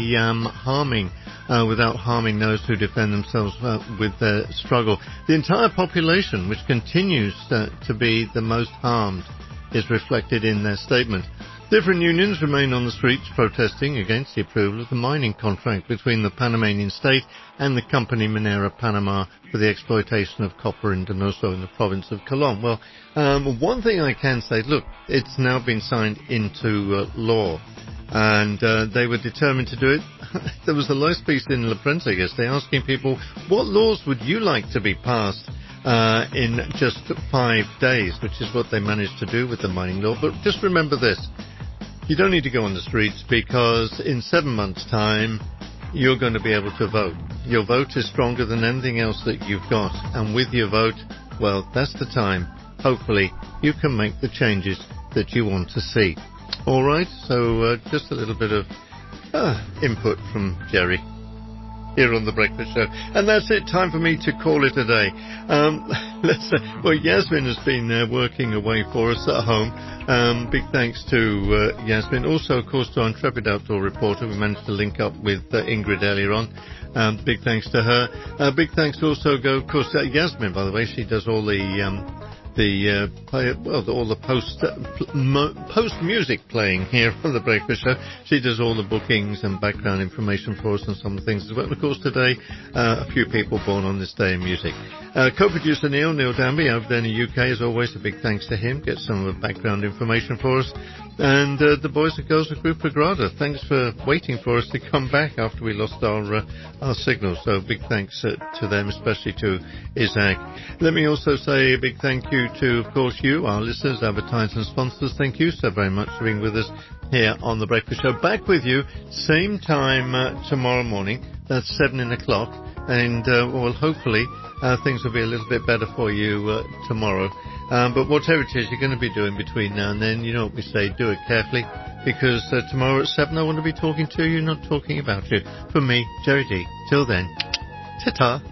harming those who defend themselves with their struggle. The entire population, which continues to be the most harmed, is reflected in their statement. Different unions remain on the streets protesting against the approval of the mining contract between the Panamanian state and the company Minera Panama for the exploitation of copper in Donoso in the province of Colón. Well, one thing I can say, look, it's now been signed into law, and they were determined to do it. There was a nice piece in La Prensa yesterday asking people, what laws would you like to be passed in just 5 days, which is what they managed to do with the mining law. But just remember this. You don't need to go on the streets because in 7 months' time, you're going to be able to vote. Your vote is stronger than anything else that you've got. And with your vote, well, that's the time. Hopefully, you can make the changes that you want to see. All right, so just a little bit of input from Jerry here on The Breakfast Show. And that's it. Time for me to call it a day. Yasmin has been working away for us at home. Big thanks to Yasmin. Also, of course, to our intrepid outdoor reporter. We managed to link up with Ingrid earlier on. Big thanks to her. Big thanks also go, of course, Yasmin, by the way. She does all all the post music playing here on The Breakfast Show. She does all the bookings and background information for us and some of the things as well. And of course today, a few people born on this day in music. Co-producer Neil Danby over there in the UK, as always, a big thanks to him. Get some of the background information for us. And the boys and girls of Group Agrada, thanks for waiting for us to come back after we lost our signal. So big thanks to them, especially to Isaac. Let me also say a big thank you to, of course, you, our listeners, advertisers and sponsors. Thank you so very much for being with us here on The Breakfast Show. Back with you, same time tomorrow morning. That's 7 o'clock. And, hopefully things will be a little bit better for you tomorrow. But whatever it is you're going to be doing between now and then, you know what we say, do it carefully. Because tomorrow at 7 I want to be talking to you, not talking about you. From me, Jerry D. Till then, ta-ta.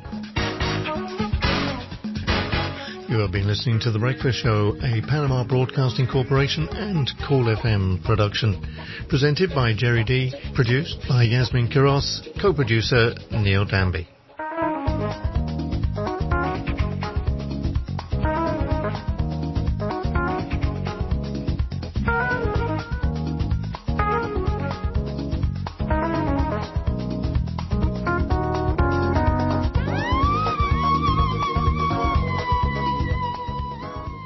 You have been listening to The Breakfast Show, a Panama Broadcasting Corporation and Cool FM production. Presented by Jerry D. Produced by Yasmin Quiros. Co-producer Neil Danby.